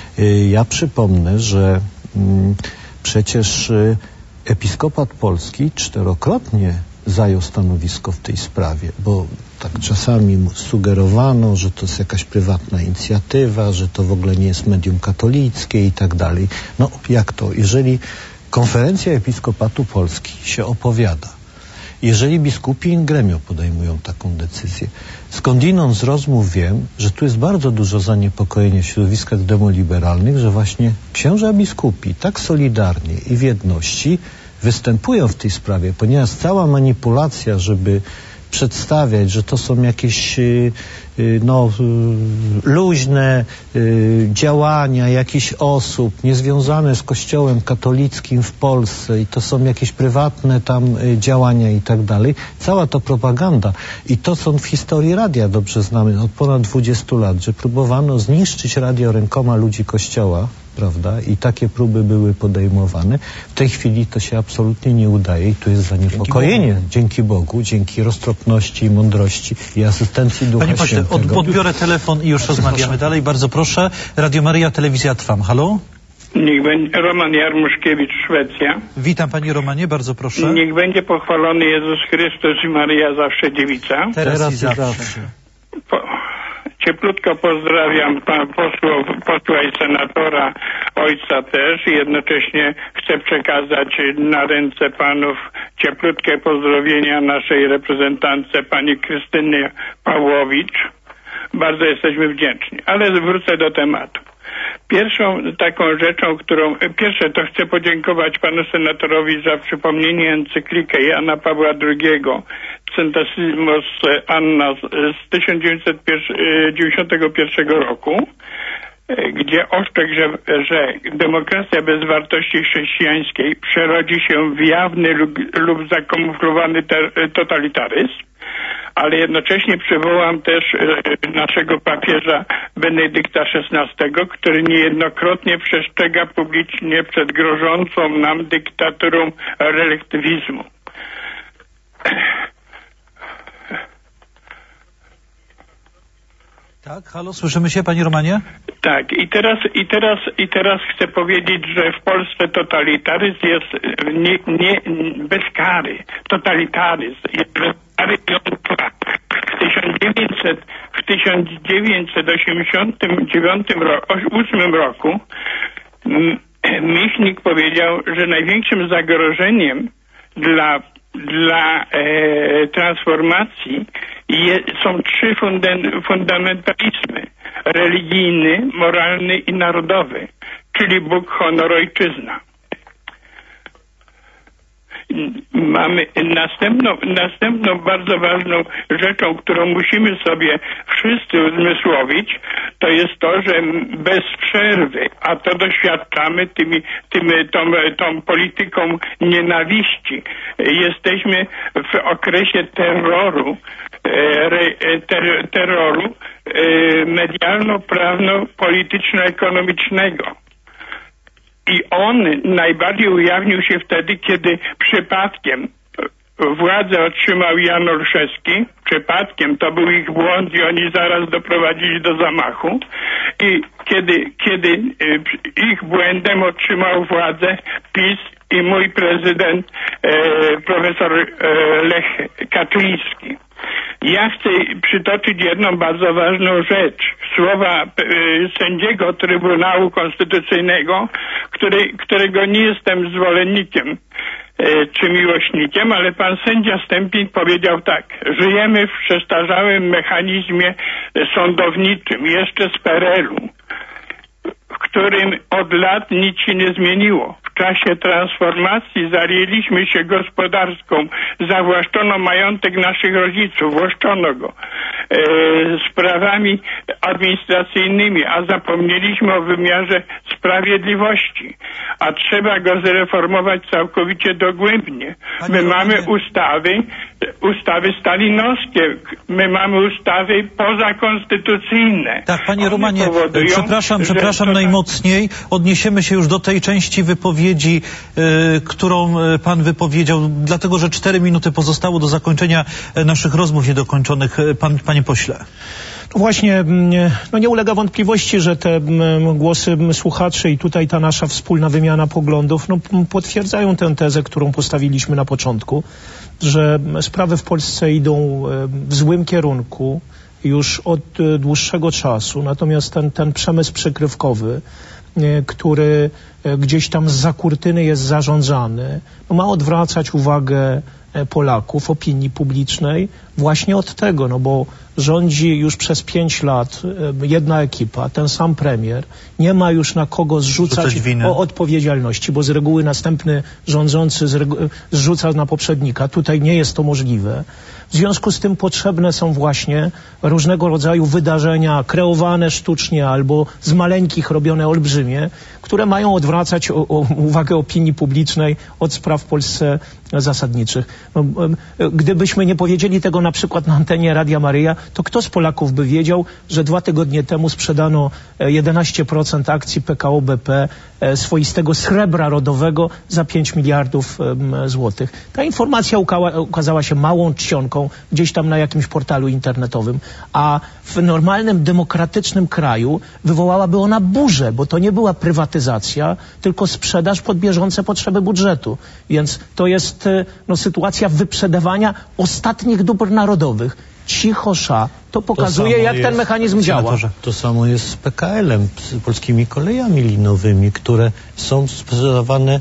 Ja przypomnę, że mm, przecież episkopat polski czterokrotnie zajął stanowisko w tej sprawie, bo tak czasami mu sugerowano, że to jest jakaś prywatna inicjatywa, że to w ogóle nie jest medium katolickie i tak dalej. No jak to? Jeżeli Konferencja Episkopatu Polski się opowiada, jeżeli biskupi in gremio podejmują taką decyzję. Skądinąd z rozmów wiem, że tu jest bardzo dużo zaniepokojenia w środowiskach demoliberalnych, że właśnie księża biskupi tak solidarnie i w jedności występują w tej sprawie, ponieważ cała manipulacja, żeby przedstawiać, że to są jakieś y, y, no, y, luźne y, działania jakichś osób niezwiązane z Kościołem katolickim w Polsce i to są jakieś prywatne tam y, działania i tak dalej. Cała to propaganda i to są w historii radia dobrze znamy od ponad dwudziestu lat, że próbowano zniszczyć radio rękoma ludzi Kościoła, prawda? I takie próby były podejmowane. W tej chwili to się absolutnie nie udaje i tu jest zaniepokojenie. Dzięki Bogu, dzięki, Bogu, dzięki roztropności, mądrości i asystencji Ducha Panie pośle, Świętego. Od, odbiorę telefon i już rozmawiamy dalej. Bardzo proszę. Radio Maryja, Telewizja Trwam. Halo? Niech będzie Roman Jarmuszkiewicz, Szwecja. Witam Panie Romanie, bardzo proszę. Niech będzie pochwalony Jezus Chrystus i Maryja zawsze dziewica. Teraz, Teraz i i zawsze. zawsze. Po, cieplutko pozdrawiam pana posłów, posła i senatora, ojca też i jednocześnie chcę przekazać na ręce panów cieplutkie pozdrowienia naszej reprezentantce pani Krystyny Pawłowicz. Bardzo jesteśmy wdzięczni, ale wrócę do tematu. Pierwszą taką rzeczą, którą... Pierwsze to chcę podziękować panu senatorowi za przypomnienie encyklikę Jana Pawła drugiego Centesimos Anna z tysiąc dziewięćset dziewięćdziesiątego pierwszego roku, gdzie ostrzegł, że, że demokracja bez wartości chrześcijańskiej przerodzi się w jawny lub, lub zakamuflowany ter, totalitaryzm. Ale jednocześnie przywołam też e, naszego papieża Benedykta szesnastego, który niejednokrotnie przestrzega publicznie przed grożącą nam dyktaturą relaktywizmu. Tak, halo, słyszymy się, Panie Romanie? Tak, i teraz, i teraz, i teraz chcę powiedzieć, że w Polsce totalitaryzm jest nie, nie, bez kary. Totalitaryzm jest bez kary i on w tysiąc dziewięćset, w tysiąc dziewięćset osiemdziesiątym dziewiątym roku, ósmym roku Michnik powiedział, że największym zagrożeniem dla dla e, transformacji je, są trzy funda- fundamentalizmy. Religijny, moralny i narodowy, czyli Bóg, honor, ojczyzna. mamy następną, następną bardzo ważną rzeczą, którą musimy sobie wszyscy uzmysłowić, to jest to, że bez przerwy, a to doświadczamy tymi, tymi, tą, tą polityką nienawiści, jesteśmy w okresie terroru, ter, terroru medialno-prawno-polityczno-ekonomicznego. I on najbardziej ujawnił się wtedy, kiedy przypadkiem władzę otrzymał Jan Olszewski. Przypadkiem to był ich błąd i oni zaraz doprowadzili do zamachu. I kiedy, kiedy ich błędem otrzymał władzę PiS i mój prezydent e, profesor e, Lech Kaczyński. Ja chcę przytoczyć jedną bardzo ważną rzecz. Słowa e, sędziego Trybunału Konstytucyjnego, który, którego nie jestem zwolennikiem e, czy miłośnikiem, ale pan sędzia Stępień powiedział tak. Żyjemy w przestarzałym mechanizmie sądowniczym, jeszcze z P R L u, w którym od lat nic się nie zmieniło. W czasie transformacji zajęliśmy się gospodarską, zawłaszczono majątek naszych rodziców, włoszczono go, e, sprawami administracyjnymi, a zapomnieliśmy o wymiarze sprawiedliwości, a trzeba go zreformować całkowicie dogłębnie. My mamy ustawy, ustawy stalinowskie, my mamy ustawy pozakonstytucyjne. Tak, panie Romanie, przepraszam, przepraszam najmocniej, odniesiemy się już do tej części wypowiedzi, y, którą pan wypowiedział, dlatego że cztery minuty pozostało do zakończenia naszych rozmów niedokończonych. Pan, panie pośle. No właśnie, no nie ulega wątpliwości, że te głosy słuchaczy i tutaj ta nasza wspólna wymiana poglądów no, potwierdzają tę tezę, którą postawiliśmy na początku, że sprawy w Polsce idą w złym kierunku już od dłuższego czasu, natomiast ten, ten przemysł przykrywkowy, który gdzieś tam zza kurtyny jest zarządzany, no ma odwracać uwagę Polaków, opinii publicznej właśnie od tego, no bo rządzi już przez pięć lat jedna ekipa, ten sam premier, nie ma już na kogo zrzucać o odpowiedzialności, bo z reguły następny rządzący zrzuca na poprzednika. Tutaj nie jest to możliwe. W związku z tym potrzebne są właśnie różnego rodzaju wydarzenia kreowane sztucznie albo z maleńkich robione olbrzymie, które mają odwracać o, o uwagę opinii publicznej od spraw w Polsce zasadniczych. No, gdybyśmy nie powiedzieli tego na przykład na antenie Radia Maryja, to kto z Polaków by wiedział, że dwa tygodnie temu sprzedano jedenaście procent akcji P K O B P, swoistego srebra rodowego za pięć miliardów złotych. Ta informacja ukazała się małą czcionką gdzieś tam na jakimś portalu internetowym, a w normalnym, demokratycznym kraju wywołałaby ona burzę, bo to nie była prywatyzacja, tylko sprzedaż pod bieżące potrzeby budżetu. Więc to jest no, sytuacja wyprzedawania ostatnich dóbr narodowych. Cichosza. To pokazuje, to jak jest, ten mechanizm działa. To samo jest z P K L-em, z polskimi kolejami linowymi, które są sprzedawane.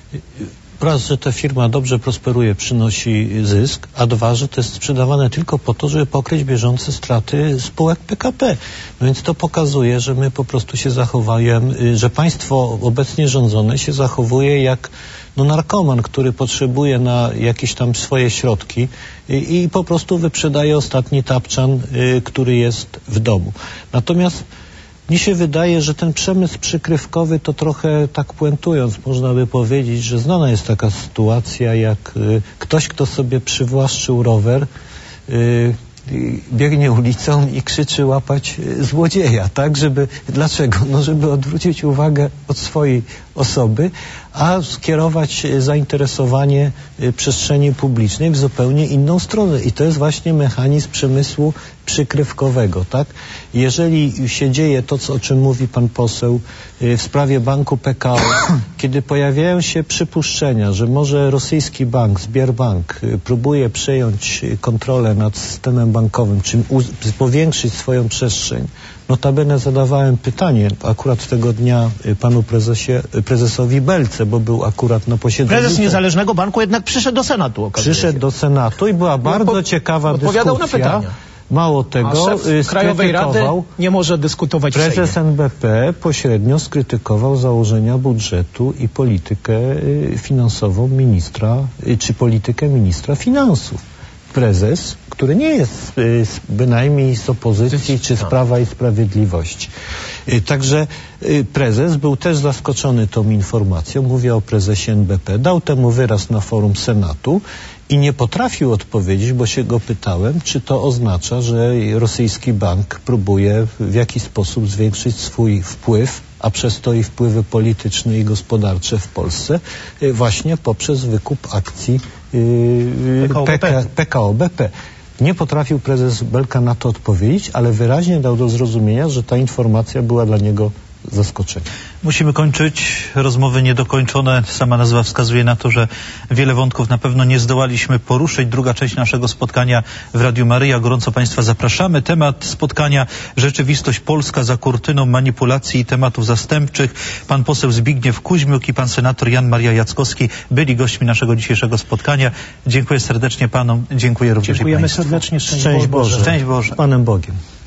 Raz, że ta firma dobrze prosperuje, przynosi zysk, a dwa, że to jest sprzedawane tylko po to, żeby pokryć bieżące straty spółek P K P. No więc to pokazuje, że my po prostu się zachowujemy, że państwo obecnie rządzone się zachowuje jak no, narkoman, który potrzebuje na jakieś tam swoje środki i, i po prostu wyprzedaje ostatni tapczan, y, który jest w domu. Natomiast mnie się wydaje, że ten przemysł przykrywkowy to trochę tak puentując można by powiedzieć, że znana jest taka sytuacja jak y, ktoś, kto sobie przywłaszczył rower, y, biegnie ulicą i krzyczy łapać złodzieja, tak? Żeby, dlaczego? No, żeby odwrócić uwagę od swojej osoby, a skierować zainteresowanie przestrzeni publicznej w zupełnie inną stronę. I to jest właśnie mechanizm przemysłu przykrywkowego, tak? Jeżeli się dzieje to, co, o czym mówi pan poseł w sprawie banku P K O, kiedy pojawiają się przypuszczenia, że może rosyjski bank, Sberbank, próbuje przejąć kontrolę nad systemem bankowym, czy powiększyć swoją przestrzeń. Notabene zadawałem pytanie akurat tego dnia panu prezesie, prezesowi Belce, bo był akurat na posiedzeniu. Prezes Niezależnego Banku jednak przyszedł do Senatu. Przyszedł do Senatu i była bardzo po, ciekawa dyskusja. Na pytania. Mało tego, A szef Krajowej Rady nie może dyskutować w Sejmie. Prezes N B P pośrednio skrytykował założenia budżetu i politykę finansową ministra, czy politykę ministra finansów. Prezes, który nie jest bynajmniej z opozycji czy z Prawa i Sprawiedliwości. Także prezes był też zaskoczony tą informacją, mówię o prezesie N B P, dał temu wyraz na forum Senatu i nie potrafił odpowiedzieć, bo się go pytałem, czy to oznacza, że rosyjski bank próbuje w jakiś sposób zwiększyć swój wpływ, a przez to i wpływy polityczne i gospodarcze w Polsce, właśnie poprzez wykup akcji P K O B P. Nie potrafił prezes Belka na to odpowiedzieć, ale wyraźnie dał do zrozumienia, że ta informacja była dla niego zaskoczeniem. Musimy kończyć. Rozmowy niedokończone. Sama nazwa wskazuje na to, że wiele wątków na pewno nie zdołaliśmy poruszyć. Druga część naszego spotkania w Radiu Maryja. Gorąco Państwa zapraszamy. Temat spotkania: rzeczywistość polska za kurtyną manipulacji i tematów zastępczych. Pan poseł Zbigniew Kuźmiuk i pan senator Jan Maria Jackowski byli gośćmi naszego dzisiejszego spotkania. Dziękuję serdecznie panom. Dziękuję również Dziękujemy i państwu. serdecznie. Szczęść, Szczęść Boże. Szczęść Boże. Z Panem Bogiem.